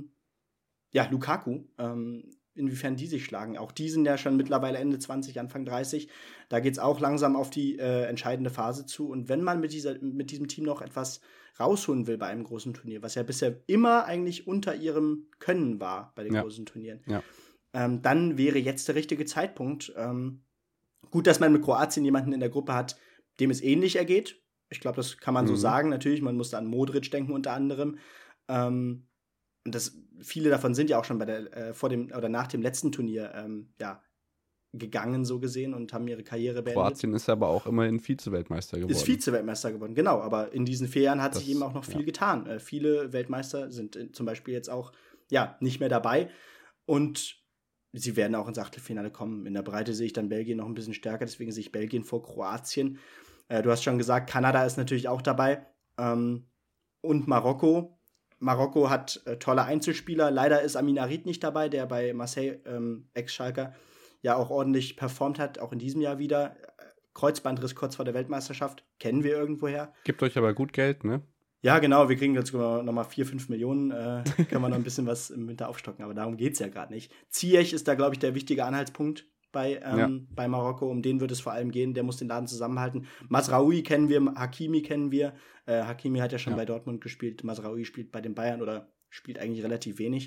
Lukaku, inwiefern die sich schlagen. Auch die sind ja schon mittlerweile Ende 20, Anfang 30. Da geht es auch langsam auf die entscheidende Phase zu. Und wenn man mit diesem Team noch etwas rausholen will bei einem großen Turnier, was ja bisher immer eigentlich unter ihrem Können war bei den großen Turnieren, dann wäre jetzt der richtige Zeitpunkt. Gut, dass man mit Kroatien jemanden in der Gruppe hat, dem es ähnlich ergeht. Ich glaube, das kann man so sagen. Natürlich, man muss da an Modric denken unter anderem. Und viele davon sind ja auch schon vor dem oder nach dem letzten Turnier gegangen, so gesehen, und haben ihre Karriere beendet. Kroatien ist aber auch immerhin Vize-Weltmeister geworden. Ist Vize-Weltmeister geworden, genau. Aber in diesen 4 Jahren hat sich eben auch noch viel getan. Viele Weltmeister sind zum Beispiel jetzt auch nicht mehr dabei. Und sie werden auch ins Achtelfinale kommen. In der Breite sehe ich dann Belgien noch ein bisschen stärker, deswegen sehe ich Belgien vor Kroatien. Du hast schon gesagt, Kanada ist natürlich auch dabei. Und Marokko. Marokko hat tolle Einzelspieler. Leider ist Amin Harit nicht dabei, der bei Marseille, Ex-Schalker, ja auch ordentlich performt hat, auch in diesem Jahr wieder. Kreuzbandriss kurz vor der Weltmeisterschaft. Kennen wir irgendwoher. Gibt euch aber gut Geld, ne? Ja, genau. Wir kriegen jetzt nochmal 4-5 Millionen. Können wir noch ein bisschen was im Winter aufstocken. Aber darum geht es ja gerade nicht. Ziyech ist da, glaube ich, der wichtige Anhaltspunkt bei Marokko. Um den wird es vor allem gehen. Der muss den Laden zusammenhalten. Mazraoui kennen wir, Hakimi kennen wir. Hakimi hat ja schon bei Dortmund gespielt. Mazraoui spielt bei den Bayern oder spielt eigentlich relativ wenig.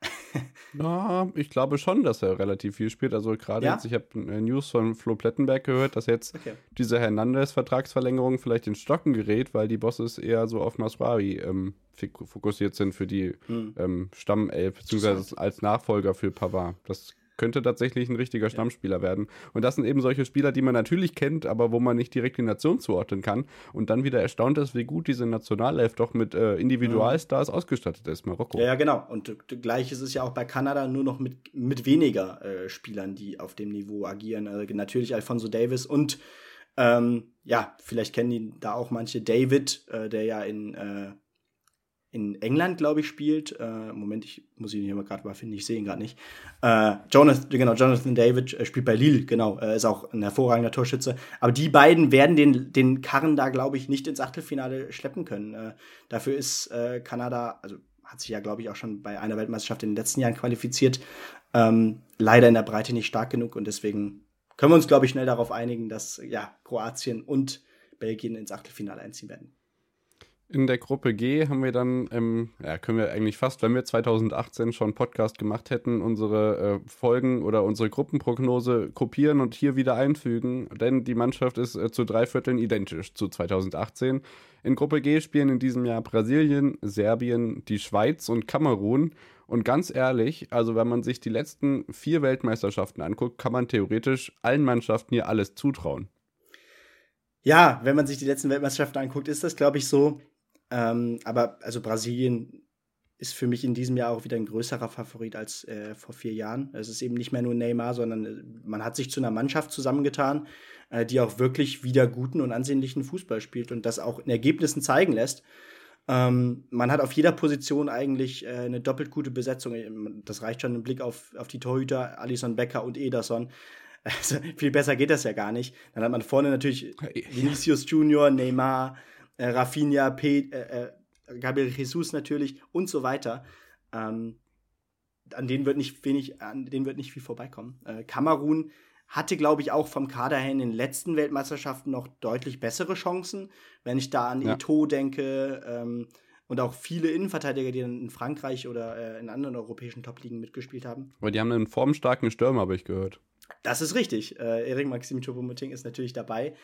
Ja, ich glaube schon, dass er relativ viel spielt. Also gerade jetzt, ich habe News von Flo Plettenberg gehört, dass jetzt diese Hernandez-Vertragsverlängerung vielleicht in Stocken gerät, weil die Bosses eher so auf Mazraoui fokussiert sind für die Stammelf, beziehungsweise als Nachfolger für Pavard. Das könnte tatsächlich ein richtiger Stammspieler werden. Und das sind eben solche Spieler, die man natürlich kennt, aber wo man nicht direkt die Nation zuordnen kann und dann wieder erstaunt ist, wie gut diese Nationalelf doch mit Individualstars ausgestattet ist, Marokko. Ja, genau. Und gleich ist es ja auch bei Kanada, nur noch mit weniger Spielern, die auf dem Niveau agieren. Natürlich Alphonso Davies und vielleicht kennen die da auch manche. David, der ja in England, glaube ich, spielt. Moment, ich muss ihn hier mal gerade mal finden, ich sehe ihn gerade nicht. Jonathan David spielt bei Lille, genau. Ist auch ein hervorragender Torschütze. Aber die beiden werden den Karren da, glaube ich, nicht ins Achtelfinale schleppen können. Dafür ist Kanada, also hat sich ja, glaube ich, auch schon bei einer Weltmeisterschaft in den letzten Jahren qualifiziert, leider in der Breite nicht stark genug. Und deswegen können wir uns, glaube ich, schnell darauf einigen, dass Kroatien und Belgien ins Achtelfinale einziehen werden. In der Gruppe G haben wir dann, können wir eigentlich fast, wenn wir 2018 schon einen Podcast gemacht hätten, unsere Folgen oder unsere Gruppenprognose kopieren und hier wieder einfügen, denn die Mannschaft ist zu 3/4 identisch zu 2018. In Gruppe G spielen in diesem Jahr Brasilien, Serbien, die Schweiz und Kamerun. Und ganz ehrlich, also wenn man sich die letzten 4 Weltmeisterschaften anguckt, kann man theoretisch allen Mannschaften hier alles zutrauen. Ja, wenn man sich die letzten Weltmeisterschaften anguckt, ist das, glaube ich, so. Aber also Brasilien ist für mich in diesem Jahr auch wieder ein größerer Favorit als vor 4 Jahren. Es ist eben nicht mehr nur Neymar, sondern man hat sich zu einer Mannschaft zusammengetan, die auch wirklich wieder guten und ansehnlichen Fußball spielt und das auch in Ergebnissen zeigen lässt. Man hat auf jeder Position eigentlich eine doppelt gute Besetzung. Das reicht schon im Blick auf die Torhüter, Alisson Becker und Ederson. Also, viel besser geht das ja gar nicht. Dann hat man vorne natürlich Vinicius Junior, Neymar, Rafinha, Gabriel Jesus natürlich und so weiter. An denen wird nicht viel vorbeikommen. Kamerun hatte, glaube ich, auch vom Kader her in den letzten Weltmeisterschaften noch deutlich bessere Chancen. Wenn ich da an Eto'o denke und auch viele Innenverteidiger, die dann in Frankreich oder in anderen europäischen Top-Ligen mitgespielt haben. Aber die haben einen formstarken Stürmer, habe ich gehört. Das ist richtig. Erik Maxim Choupo-Moting ist natürlich dabei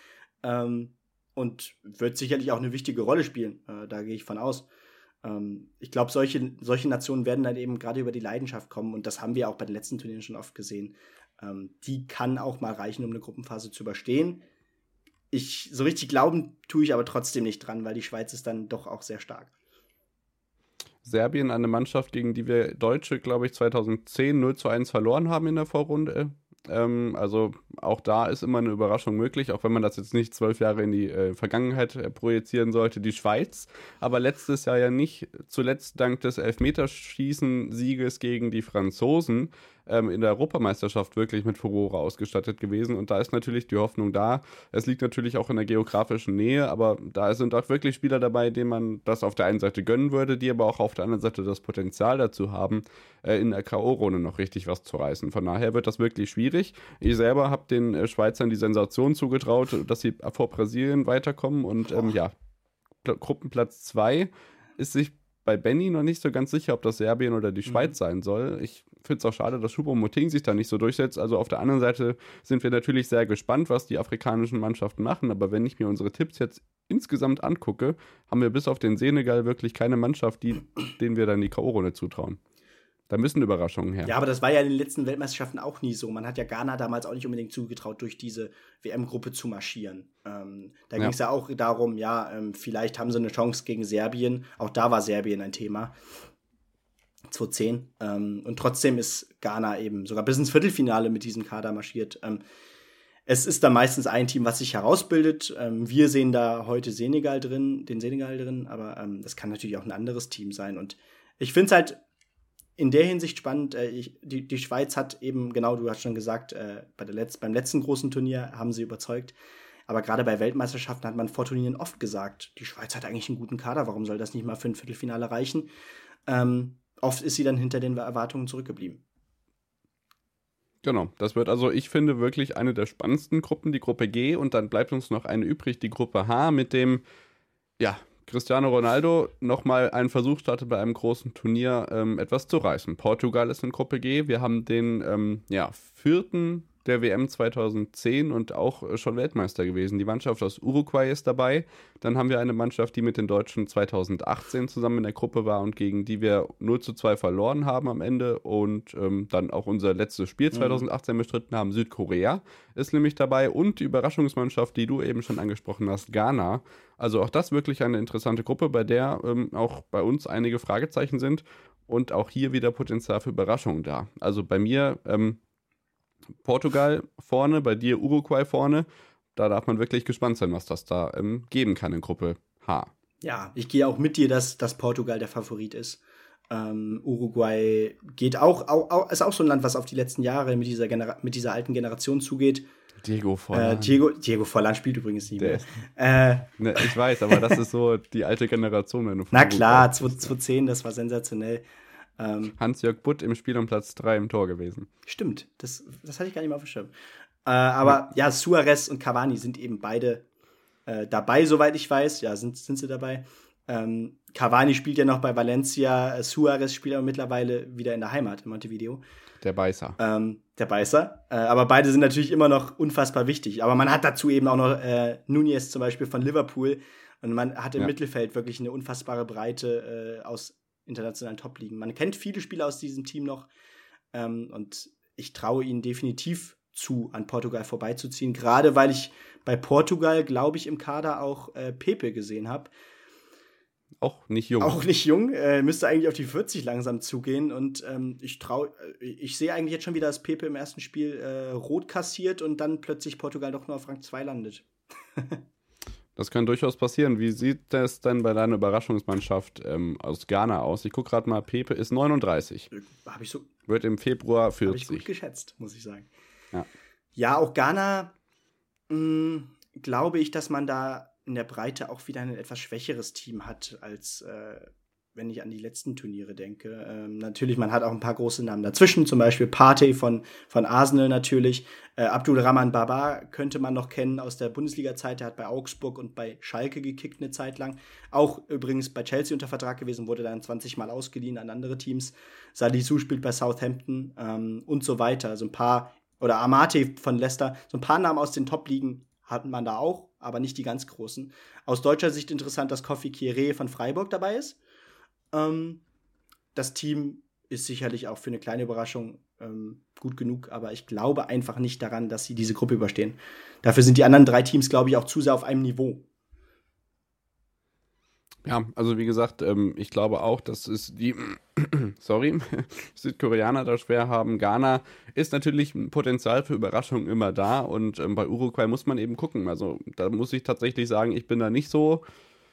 und wird sicherlich auch eine wichtige Rolle spielen. Da gehe ich von aus. Ich glaube, solche Nationen werden dann eben gerade über die Leidenschaft kommen und das haben wir auch bei den letzten Turnieren schon oft gesehen. Die kann auch mal reichen, um eine Gruppenphase zu überstehen. So richtig glauben tue ich aber trotzdem nicht dran, weil die Schweiz ist dann doch auch sehr stark. Serbien, eine Mannschaft, gegen die wir Deutsche, glaube ich, 2010 0:1 verloren haben in der Vorrunde. Also auch da ist immer eine Überraschung möglich, auch wenn man das jetzt nicht 12 Jahre in die Vergangenheit projizieren sollte. Die Schweiz, aber letztes Jahr ja nicht zuletzt dank des Elfmeterschießen-Sieges gegen die Franzosen in der Europameisterschaft wirklich mit Furore ausgestattet gewesen. Und da ist natürlich die Hoffnung da. Es liegt natürlich auch in der geografischen Nähe, aber da sind auch wirklich Spieler dabei, denen man das auf der einen Seite gönnen würde, die aber auch auf der anderen Seite das Potenzial dazu haben, in der K.O.-Runde noch richtig was zu reißen. Von daher wird das wirklich schwierig. Ich selber habe den Schweizern die Sensation zugetraut, dass sie vor Brasilien weiterkommen. Und Gruppenplatz 2 ist sich bei Benny noch nicht so ganz sicher, ob das Serbien oder die Schweiz sein soll. Ich finde es auch schade, dass Choupo-Moting sich da nicht so durchsetzt. Also auf der anderen Seite sind wir natürlich sehr gespannt, was die afrikanischen Mannschaften machen. Aber wenn ich mir unsere Tipps jetzt insgesamt angucke, haben wir bis auf den Senegal wirklich keine Mannschaft, denen wir dann die K.O.-Runde zutrauen. Da müssen Überraschungen her. Ja, aber das war ja in den letzten Weltmeisterschaften auch nie so. Man hat ja Ghana damals auch nicht unbedingt zugetraut, durch diese WM-Gruppe zu marschieren. Da ging es ja auch darum, vielleicht haben sie eine Chance gegen Serbien. Auch da war Serbien ein Thema. 2010. Und trotzdem ist Ghana eben sogar bis ins Viertelfinale mit diesem Kader marschiert. Es ist da meistens ein Team, was sich herausbildet. Wir sehen da heute den Senegal drin, aber das kann natürlich auch ein anderes Team sein. Und ich finde es halt in der Hinsicht spannend. Die Schweiz hat eben, genau, du hast schon gesagt, beim letzten großen Turnier haben sie überzeugt. Aber gerade bei Weltmeisterschaften hat man vor Turnieren oft gesagt, die Schweiz hat eigentlich einen guten Kader, warum soll das nicht mal für ein Viertelfinale reichen? Oft ist sie dann hinter den Erwartungen zurückgeblieben. Genau, das wird also, ich finde, wirklich eine der spannendsten Gruppen, die Gruppe G. Und dann bleibt uns noch eine übrig, die Gruppe H, mit dem, Cristiano Ronaldo nochmal einen Versuch startet bei einem großen Turnier etwas zu reißen. Portugal ist in Gruppe G. Wir haben den vierten der WM 2010 und auch schon Weltmeister gewesen. Die Mannschaft aus Uruguay ist dabei. Dann haben wir eine Mannschaft, die mit den Deutschen 2018 zusammen in der Gruppe war und gegen die wir 0:2 verloren haben am Ende und dann auch unser letztes Spiel 2018 bestritten haben. Südkorea ist nämlich dabei und die Überraschungsmannschaft, die du eben schon angesprochen hast, Ghana. Also auch das wirklich eine interessante Gruppe, bei der auch bei uns einige Fragezeichen sind und auch hier wieder Potenzial für Überraschungen da. Also bei mir Portugal vorne, bei dir Uruguay vorne. Da darf man wirklich gespannt sein, was das da geben kann in Gruppe H. Ja, ich gehe auch mit dir, dass Portugal der Favorit ist. Uruguay geht ist auch so ein Land, was auf die letzten Jahre mit dieser alten Generation zugeht. Diego Forlan. Diego Forlan spielt übrigens nicht mehr. Ich weiß, aber das ist so die alte Generation. Wenn du na klar, 2010, das war sensationell. Hans-Jörg Butt im Spiel um Platz 3 im Tor gewesen. Stimmt, das hatte ich gar nicht mehr auf dem Schirm. Aber Suarez und Cavani sind eben beide dabei, soweit ich weiß. Ja, sind sie dabei. Cavani spielt ja noch bei Valencia, Suarez spielt aber mittlerweile wieder in der Heimat, in Montevideo. Der Beißer. Aber beide sind natürlich immer noch unfassbar wichtig. Aber man hat dazu eben auch noch Nunez zum Beispiel von Liverpool. Und man hat im Mittelfeld wirklich eine unfassbare Breite aus internationalen Top-Ligen. Man kennt viele Spieler aus diesem Team noch und ich traue ihnen definitiv zu, an Portugal vorbeizuziehen, gerade weil ich bei Portugal, glaube ich, im Kader auch Pepe gesehen habe. Auch nicht jung. Müsste eigentlich auf die 40 langsam zugehen und ich sehe eigentlich jetzt schon wieder, dass Pepe im ersten Spiel rot kassiert und dann plötzlich Portugal doch nur auf Rang 2 landet. Das kann durchaus passieren. Wie sieht das denn bei deiner Überraschungsmannschaft aus Ghana aus? Ich gucke gerade mal, Pepe ist 39. Wird im Februar 40. Habe ich gut geschätzt, muss ich sagen. Ja, Ja, auch Ghana glaube ich, dass man da in der Breite auch wieder ein etwas schwächeres Team hat, als wenn ich an die letzten Turniere denke. Natürlich, man hat auch ein paar große Namen dazwischen, zum Beispiel Partey von Arsenal natürlich. Abdulrahman Baba könnte man noch kennen aus der Bundesliga-Zeit. Der hat bei Augsburg und bei Schalke gekickt eine Zeit lang. Auch übrigens bei Chelsea unter Vertrag gewesen, wurde dann 20 Mal ausgeliehen an andere Teams. Salisu spielt bei Southampton und so weiter. Also ein paar, oder Amate von Leicester, so ein paar Namen aus den Top-Ligen hat man da auch, aber nicht die ganz großen. Aus deutscher Sicht interessant, dass Kofi Kieré von Freiburg dabei ist. Das Team ist sicherlich auch für eine kleine Überraschung gut genug, aber ich glaube einfach nicht daran, dass sie diese Gruppe überstehen. Dafür sind die anderen 3 Teams, glaube ich, auch zu sehr auf einem Niveau. Ja, also wie gesagt, ich glaube auch, dass es die Südkoreaner da schwer haben. Ghana ist natürlich ein Potenzial für Überraschungen immer da und bei Uruguay muss man eben gucken. Also da muss ich tatsächlich sagen, ich bin da nicht so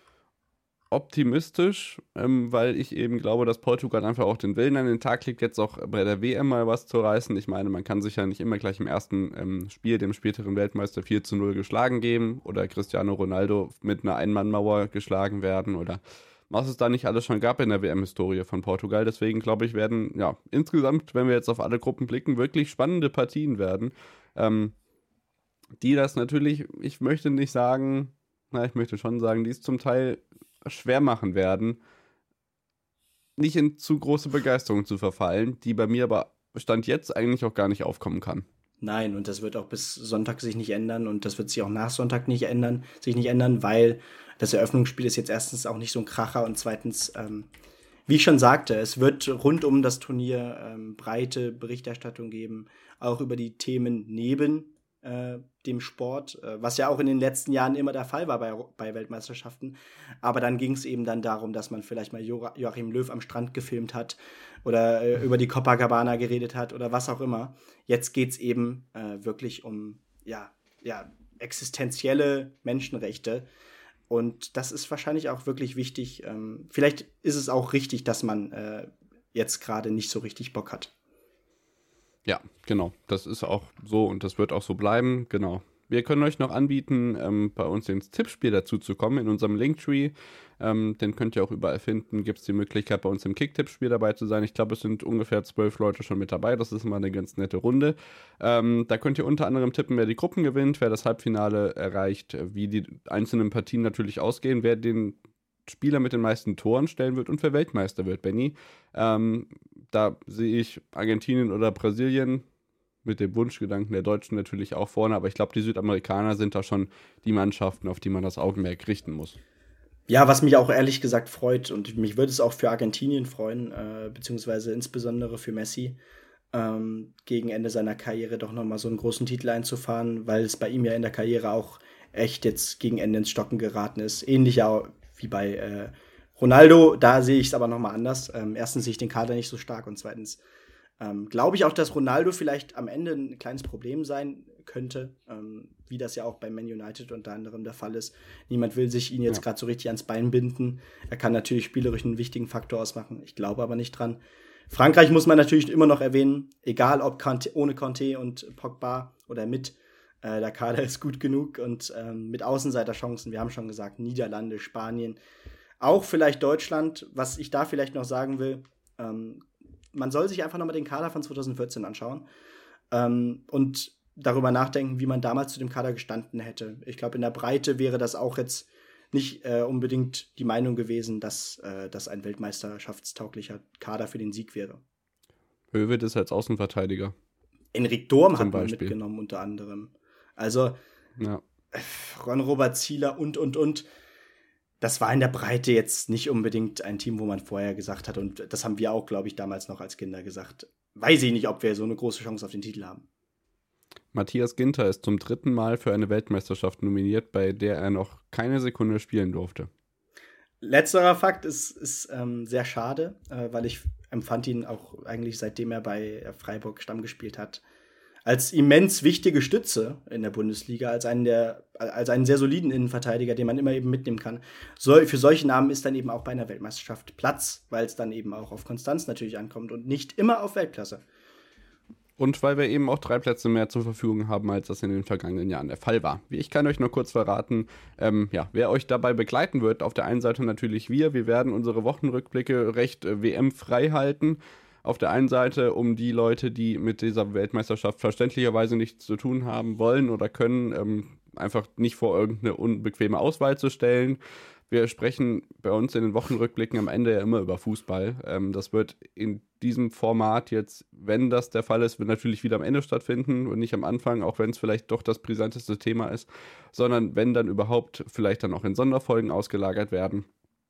optimistisch, weil ich eben glaube, dass Portugal einfach auch den Willen an den Tag legt, jetzt auch bei der WM mal was zu reißen. Ich meine, man kann sich ja nicht immer gleich im ersten Spiel dem späteren Weltmeister 4-0 geschlagen geben oder Cristiano Ronaldo mit einer Einmannmauer geschlagen werden oder was es da nicht alles schon gab in der WM-Historie von Portugal. Deswegen glaube ich, werden, ja, insgesamt, wenn wir jetzt auf alle Gruppen blicken, wirklich spannende Partien werden, die das natürlich, ich möchte schon sagen, die es zum Teil schwer machen werden, nicht in zu große Begeisterung zu verfallen, die bei mir aber Stand jetzt eigentlich auch gar nicht aufkommen kann. Nein, und das wird auch bis Sonntag sich nicht ändern und das wird sich auch nach Sonntag sich nicht ändern, weil das Eröffnungsspiel ist jetzt erstens auch nicht so ein Kracher und zweitens, wie ich schon sagte, es wird rund um das Turnier breite Berichterstattung geben, auch über die Themen neben dem Sport, was ja auch in den letzten Jahren immer der Fall war bei Weltmeisterschaften. Aber dann ging es eben dann darum, dass man vielleicht mal Joachim Löw am Strand gefilmt hat oder über die Copacabana geredet hat oder was auch immer. Jetzt geht es eben wirklich um existenzielle Menschenrechte. Und das ist wahrscheinlich auch wirklich wichtig. Vielleicht ist es auch richtig, dass man jetzt gerade nicht so richtig Bock hat. Ja, genau. Das ist auch so und das wird auch so bleiben. Genau. Wir können euch noch anbieten, bei uns ins Tippspiel dazu zu kommen, in unserem Linktree. Den könnt ihr auch überall finden. Gibt es die Möglichkeit, bei uns im Kick-Tippspiel dabei zu sein. Ich glaube, es sind ungefähr 12 Leute schon mit dabei. Das ist immer eine ganz nette Runde. Da könnt ihr unter anderem tippen, wer die Gruppen gewinnt, wer das Halbfinale erreicht, wie die einzelnen Partien natürlich ausgehen, wer den Spieler mit den meisten Toren stellen wird und wer Weltmeister wird, Benny. Da sehe ich Argentinien oder Brasilien mit dem Wunschgedanken der Deutschen natürlich auch vorne, aber ich glaube, die Südamerikaner sind da schon die Mannschaften, auf die man das Augenmerk richten muss. Ja, was mich auch ehrlich gesagt freut und mich würde es auch für Argentinien freuen, beziehungsweise insbesondere für Messi, gegen Ende seiner Karriere doch nochmal so einen großen Titel einzufahren, weil es bei ihm ja in der Karriere auch echt jetzt gegen Ende ins Stocken geraten ist. Ähnlich ja wie bei Ronaldo, da sehe ich es aber nochmal anders. Erstens sehe ich den Kader nicht so stark und zweitens glaube ich auch, dass Ronaldo vielleicht am Ende ein kleines Problem sein könnte, wie das ja auch bei Man United unter anderem der Fall ist. Niemand will sich ihn jetzt gerade so richtig ans Bein binden. Er kann natürlich spielerisch einen wichtigen Faktor ausmachen. Ich glaube aber nicht dran. Frankreich muss man natürlich immer noch erwähnen, egal ob ohne Kanté und Pogba oder mit. Der Kader ist gut genug und mit Außenseiterchancen, wir haben schon gesagt, Niederlande, Spanien, auch vielleicht Deutschland. Was ich da vielleicht noch sagen will, man soll sich einfach nochmal den Kader von 2014 anschauen und darüber nachdenken, wie man damals zu dem Kader gestanden hätte. Ich glaube, in der Breite wäre das auch jetzt nicht unbedingt die Meinung gewesen, dass das ein weltmeisterschaftstauglicher Kader für den Sieg wäre. Höwedt ist als Außenverteidiger. Enric Dorm hat man mitgenommen unter anderem. Also Ron-Robert Zieler und. Das war in der Breite jetzt nicht unbedingt ein Team, wo man vorher gesagt hat, und das haben wir auch, glaube ich, damals noch als Kinder gesagt, weiß ich nicht, ob wir so eine große Chance auf den Titel haben. Matthias Ginter ist zum 3. Mal für eine Weltmeisterschaft nominiert, bei der er noch keine Sekunde spielen durfte. Letzterer Fakt ist sehr schade, weil ich empfand ihn auch eigentlich, seitdem er bei Freiburg Stamm gespielt hat, als immens wichtige Stütze in der Bundesliga, als einen sehr soliden Innenverteidiger, den man immer eben mitnehmen kann. Für solche Namen ist dann eben auch bei einer Weltmeisterschaft Platz, weil es dann eben auch auf Konstanz natürlich ankommt und nicht immer auf Weltklasse. Und weil wir eben auch 3 Plätze mehr zur Verfügung haben, als das in den vergangenen Jahren der Fall war. Ich kann euch nur kurz verraten, wer euch dabei begleiten wird. Auf der einen Seite natürlich wir. Wir werden unsere Wochenrückblicke recht WM-frei halten. Auf der einen Seite um die Leute, die mit dieser Weltmeisterschaft verständlicherweise nichts zu tun haben wollen oder können, einfach nicht vor irgendeine unbequeme Auswahl zu stellen. Wir sprechen bei uns in den Wochenrückblicken am Ende ja immer über Fußball. Das wird in diesem Format jetzt, wenn das der Fall ist, wird natürlich wieder am Ende stattfinden und nicht am Anfang, auch wenn es vielleicht doch das brisanteste Thema ist, sondern wenn dann überhaupt vielleicht dann auch in Sonderfolgen ausgelagert werden.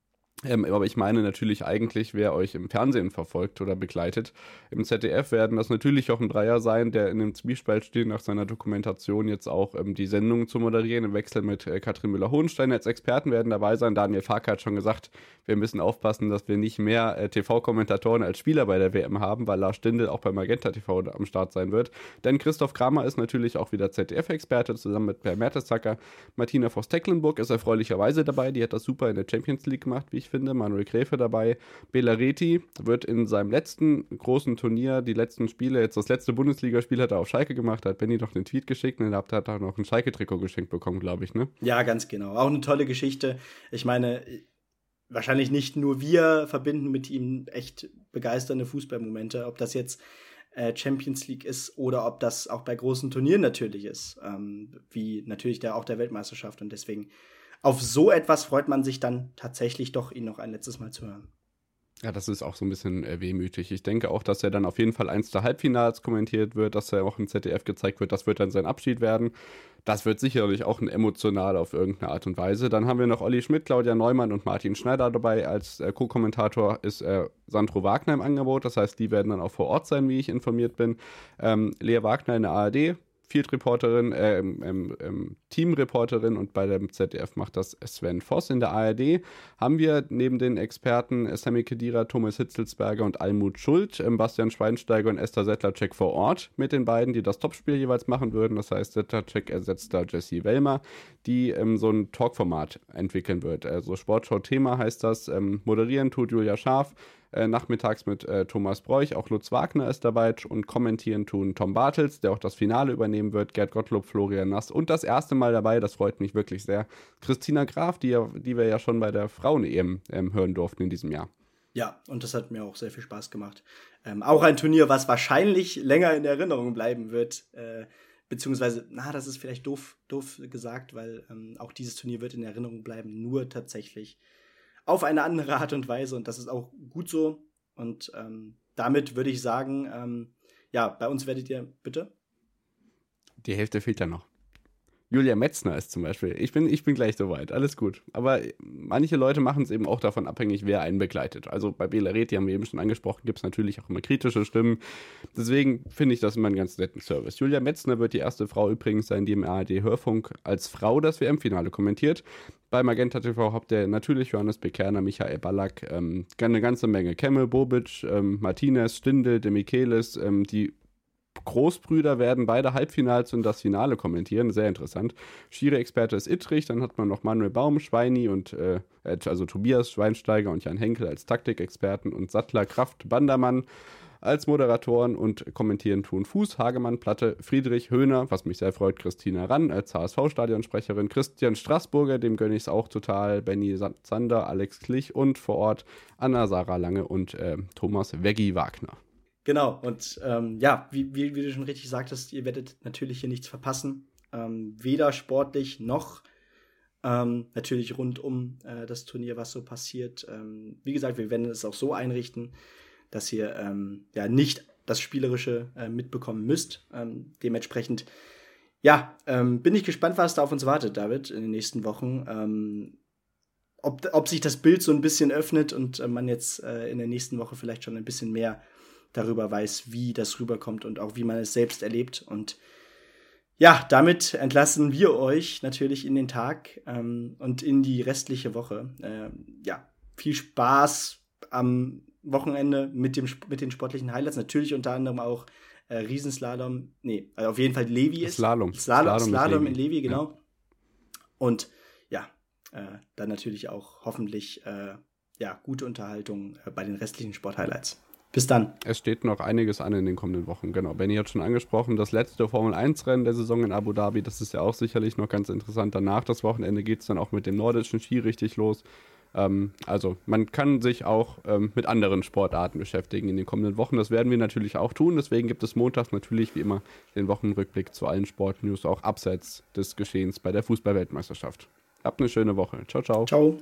Aber ich meine natürlich eigentlich, wer euch im Fernsehen verfolgt oder begleitet. Im ZDF werden das natürlich auch ein Dreier sein, der in dem Zwiespalt steht, nach seiner Dokumentation jetzt auch die Sendung zu moderieren, im Wechsel mit Katrin Müller-Hohenstein. Als Experten werden dabei sein. Daniel Farke hat schon gesagt, wir müssen aufpassen, dass wir nicht mehr TV-Kommentatoren als Spieler bei der WM haben, weil Lars Stindl auch bei Magenta TV am Start sein wird. Denn Christoph Kramer ist natürlich auch wieder ZDF-Experte, zusammen mit Per Mertesacker. Martina Voss-Tecklenburg ist erfreulicherweise dabei, die hat das super in der Champions League gemacht, wie ich finde. Manuel Gräfe dabei. Bela Reti wird in seinem letzten großen Turnier, die letzten Spiele, jetzt das letzte Bundesligaspiel hat er auf Schalke gemacht, da hat Benny noch einen Tweet geschickt und hat er noch ein Schalke-Trikot geschenkt bekommen, glaube ich, ne? Ja, ganz genau. Auch eine tolle Geschichte. Ich meine, wahrscheinlich nicht nur wir verbinden mit ihm echt begeisternde Fußballmomente, ob das jetzt Champions League ist oder ob das auch bei großen Turnieren natürlich ist, wie natürlich auch der Weltmeisterschaft, und deswegen auf so etwas freut man sich dann tatsächlich doch, ihn noch ein letztes Mal zu hören. Ja, das ist auch so ein bisschen wehmütig. Ich denke auch, dass er dann auf jeden Fall eins der Halbfinals kommentiert wird, dass er auch im ZDF gezeigt wird. Das wird dann sein Abschied werden. Das wird sicherlich auch ein emotional auf irgendeine Art und Weise. Dann haben wir noch Olli Schmidt, Claudia Neumann und Martin Schneider dabei. Als Co-Kommentator ist Sandro Wagner im Angebot. Das heißt, die werden dann auch vor Ort sein, wie ich informiert bin. Lea Wagner in der ARD. Field-Reporterin, Team-Reporterin, und bei dem ZDF macht das Sven Voss. In der ARD haben wir neben den Experten Sami Khedira, Thomas Hitzelsberger und Almut Schuld, Bastian Schweinsteiger und Esther Sedlacek vor Ort mit den beiden, die das Topspiel jeweils machen würden. Das heißt, Sedlacek ersetzt da Jessie Wellmer, die so ein Talkformat entwickeln wird. Also Sportschau-Thema heißt das. Moderieren tut Julia Scharf. Nachmittags mit Thomas Bräuch, auch Lutz Wagner ist dabei, und kommentieren tun Tom Bartels, der auch das Finale übernehmen wird, Gerd Gottlob, Florian Nass und das erste Mal dabei, das freut mich wirklich sehr, Christina Graf, die wir ja schon bei der Frauen-EM hören durften in diesem Jahr. Ja, und das hat mir auch sehr viel Spaß gemacht. Auch ein Turnier, was wahrscheinlich länger in Erinnerung bleiben wird, beziehungsweise, das ist vielleicht doof gesagt, weil auch dieses Turnier wird in Erinnerung bleiben, nur tatsächlich auf eine andere Art und Weise, und das ist auch gut so. Und damit würde ich sagen, bei uns werdet ihr, bitte? Die Hälfte fehlt ja noch. Julia Metzner ist zum Beispiel. Ich bin gleich soweit, alles gut. Aber manche Leute machen es eben auch davon abhängig, wer einen begleitet. Also bei Bela Reti, haben wir eben schon angesprochen, gibt es natürlich auch immer kritische Stimmen. Deswegen finde ich das immer einen ganz netten Service. Julia Metzner wird die erste Frau übrigens sein, die im ARD-Hörfunk als Frau das WM-Finale kommentiert. Bei Magenta TV habt ihr natürlich Johannes Bekerner, Michael Ballack, eine ganze Menge Kemmel, Bobic, Martinez, Stindl, De Michelis, die Großbrüder werden beide Halbfinals und das Finale kommentieren, sehr interessant. Schiri-Experte ist Ittrich, dann hat man noch Manuel Baum, Schweini und also Tobias Schweinsteiger und Jan Henkel als Taktikexperten und Sattler, Kraft, Bandermann als Moderatoren, und kommentieren tun Fuß, Hagemann, Platte, Friedrich, Höhner, was mich sehr freut, Christina Rann als HSV-Stadionsprecherin, Christian Straßburger, dem gönne ich es auch total, Benny Zander, Alex Klich und vor Ort Anna-Sarah Lange und Thomas Veggi Wagner. Genau, und wie du schon richtig sagtest, ihr werdet natürlich hier nichts verpassen. Weder sportlich noch natürlich rund um das Turnier, was so passiert. Wie gesagt, wir werden es auch so einrichten, dass ihr nicht das Spielerische mitbekommen müsst. Dementsprechend, bin ich gespannt, was da auf uns wartet, David, in den nächsten Wochen. Ob sich das Bild so ein bisschen öffnet und man jetzt in der nächsten Woche vielleicht schon ein bisschen mehr darüber weiß, wie das rüberkommt und auch wie man es selbst erlebt. Und damit entlassen wir euch natürlich in den Tag und in die restliche Woche. Viel Spaß am Wochenende mit den sportlichen Highlights. Natürlich unter anderem auch Riesenslalom. Also auf jeden Fall Levi ist. Slalom in Levi, genau. Ja. Und dann natürlich auch hoffentlich gute Unterhaltung bei den restlichen Sporthighlights. Bis dann. Es steht noch einiges an in den kommenden Wochen. Genau, Benny hat schon angesprochen, das letzte Formel-1-Rennen der Saison in Abu Dhabi, das ist ja auch sicherlich noch ganz interessant. Danach, das Wochenende, geht es dann auch mit dem nordischen Ski richtig los. Also man kann sich auch mit anderen Sportarten beschäftigen in den kommenden Wochen. Das werden wir natürlich auch tun. Deswegen gibt es montags natürlich wie immer den Wochenrückblick zu allen Sportnews, auch abseits des Geschehens bei der Fußball-Weltmeisterschaft. Habt eine schöne Woche. Ciao, ciao. Ciao.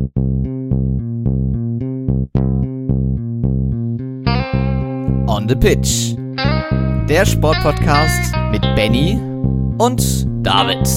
On the Pitch. Der Sportpodcast mit Benny und David.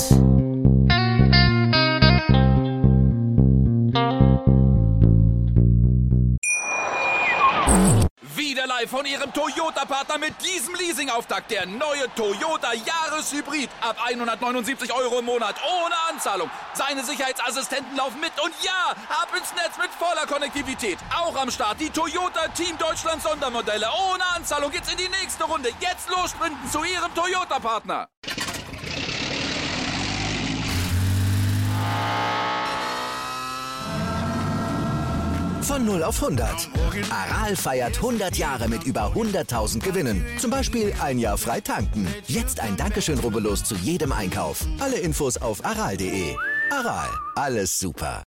Wieder live von Ihrem Toyota-Partner mit diesem Leasing-Auftakt. Der neue Toyota Jahreshybrid. Ab 179 € im Monat. Ohne Anzahlung. Seine Sicherheitsassistenten laufen mit. Und ja, ab ins Netz mit voller Konnektivität. Auch am Start die Toyota Team Deutschland Sondermodelle. Ohne Anzahlung geht's in die nächste Runde. Jetzt los sprinten zu Ihrem Toyota-Partner. Von 0 auf 100. Aral feiert 100 Jahre mit über 100.000 Gewinnen. Zum Beispiel ein Jahr frei tanken. Jetzt ein Dankeschön, rubbellos zu jedem Einkauf. Alle Infos auf aral.de. Aral, alles super.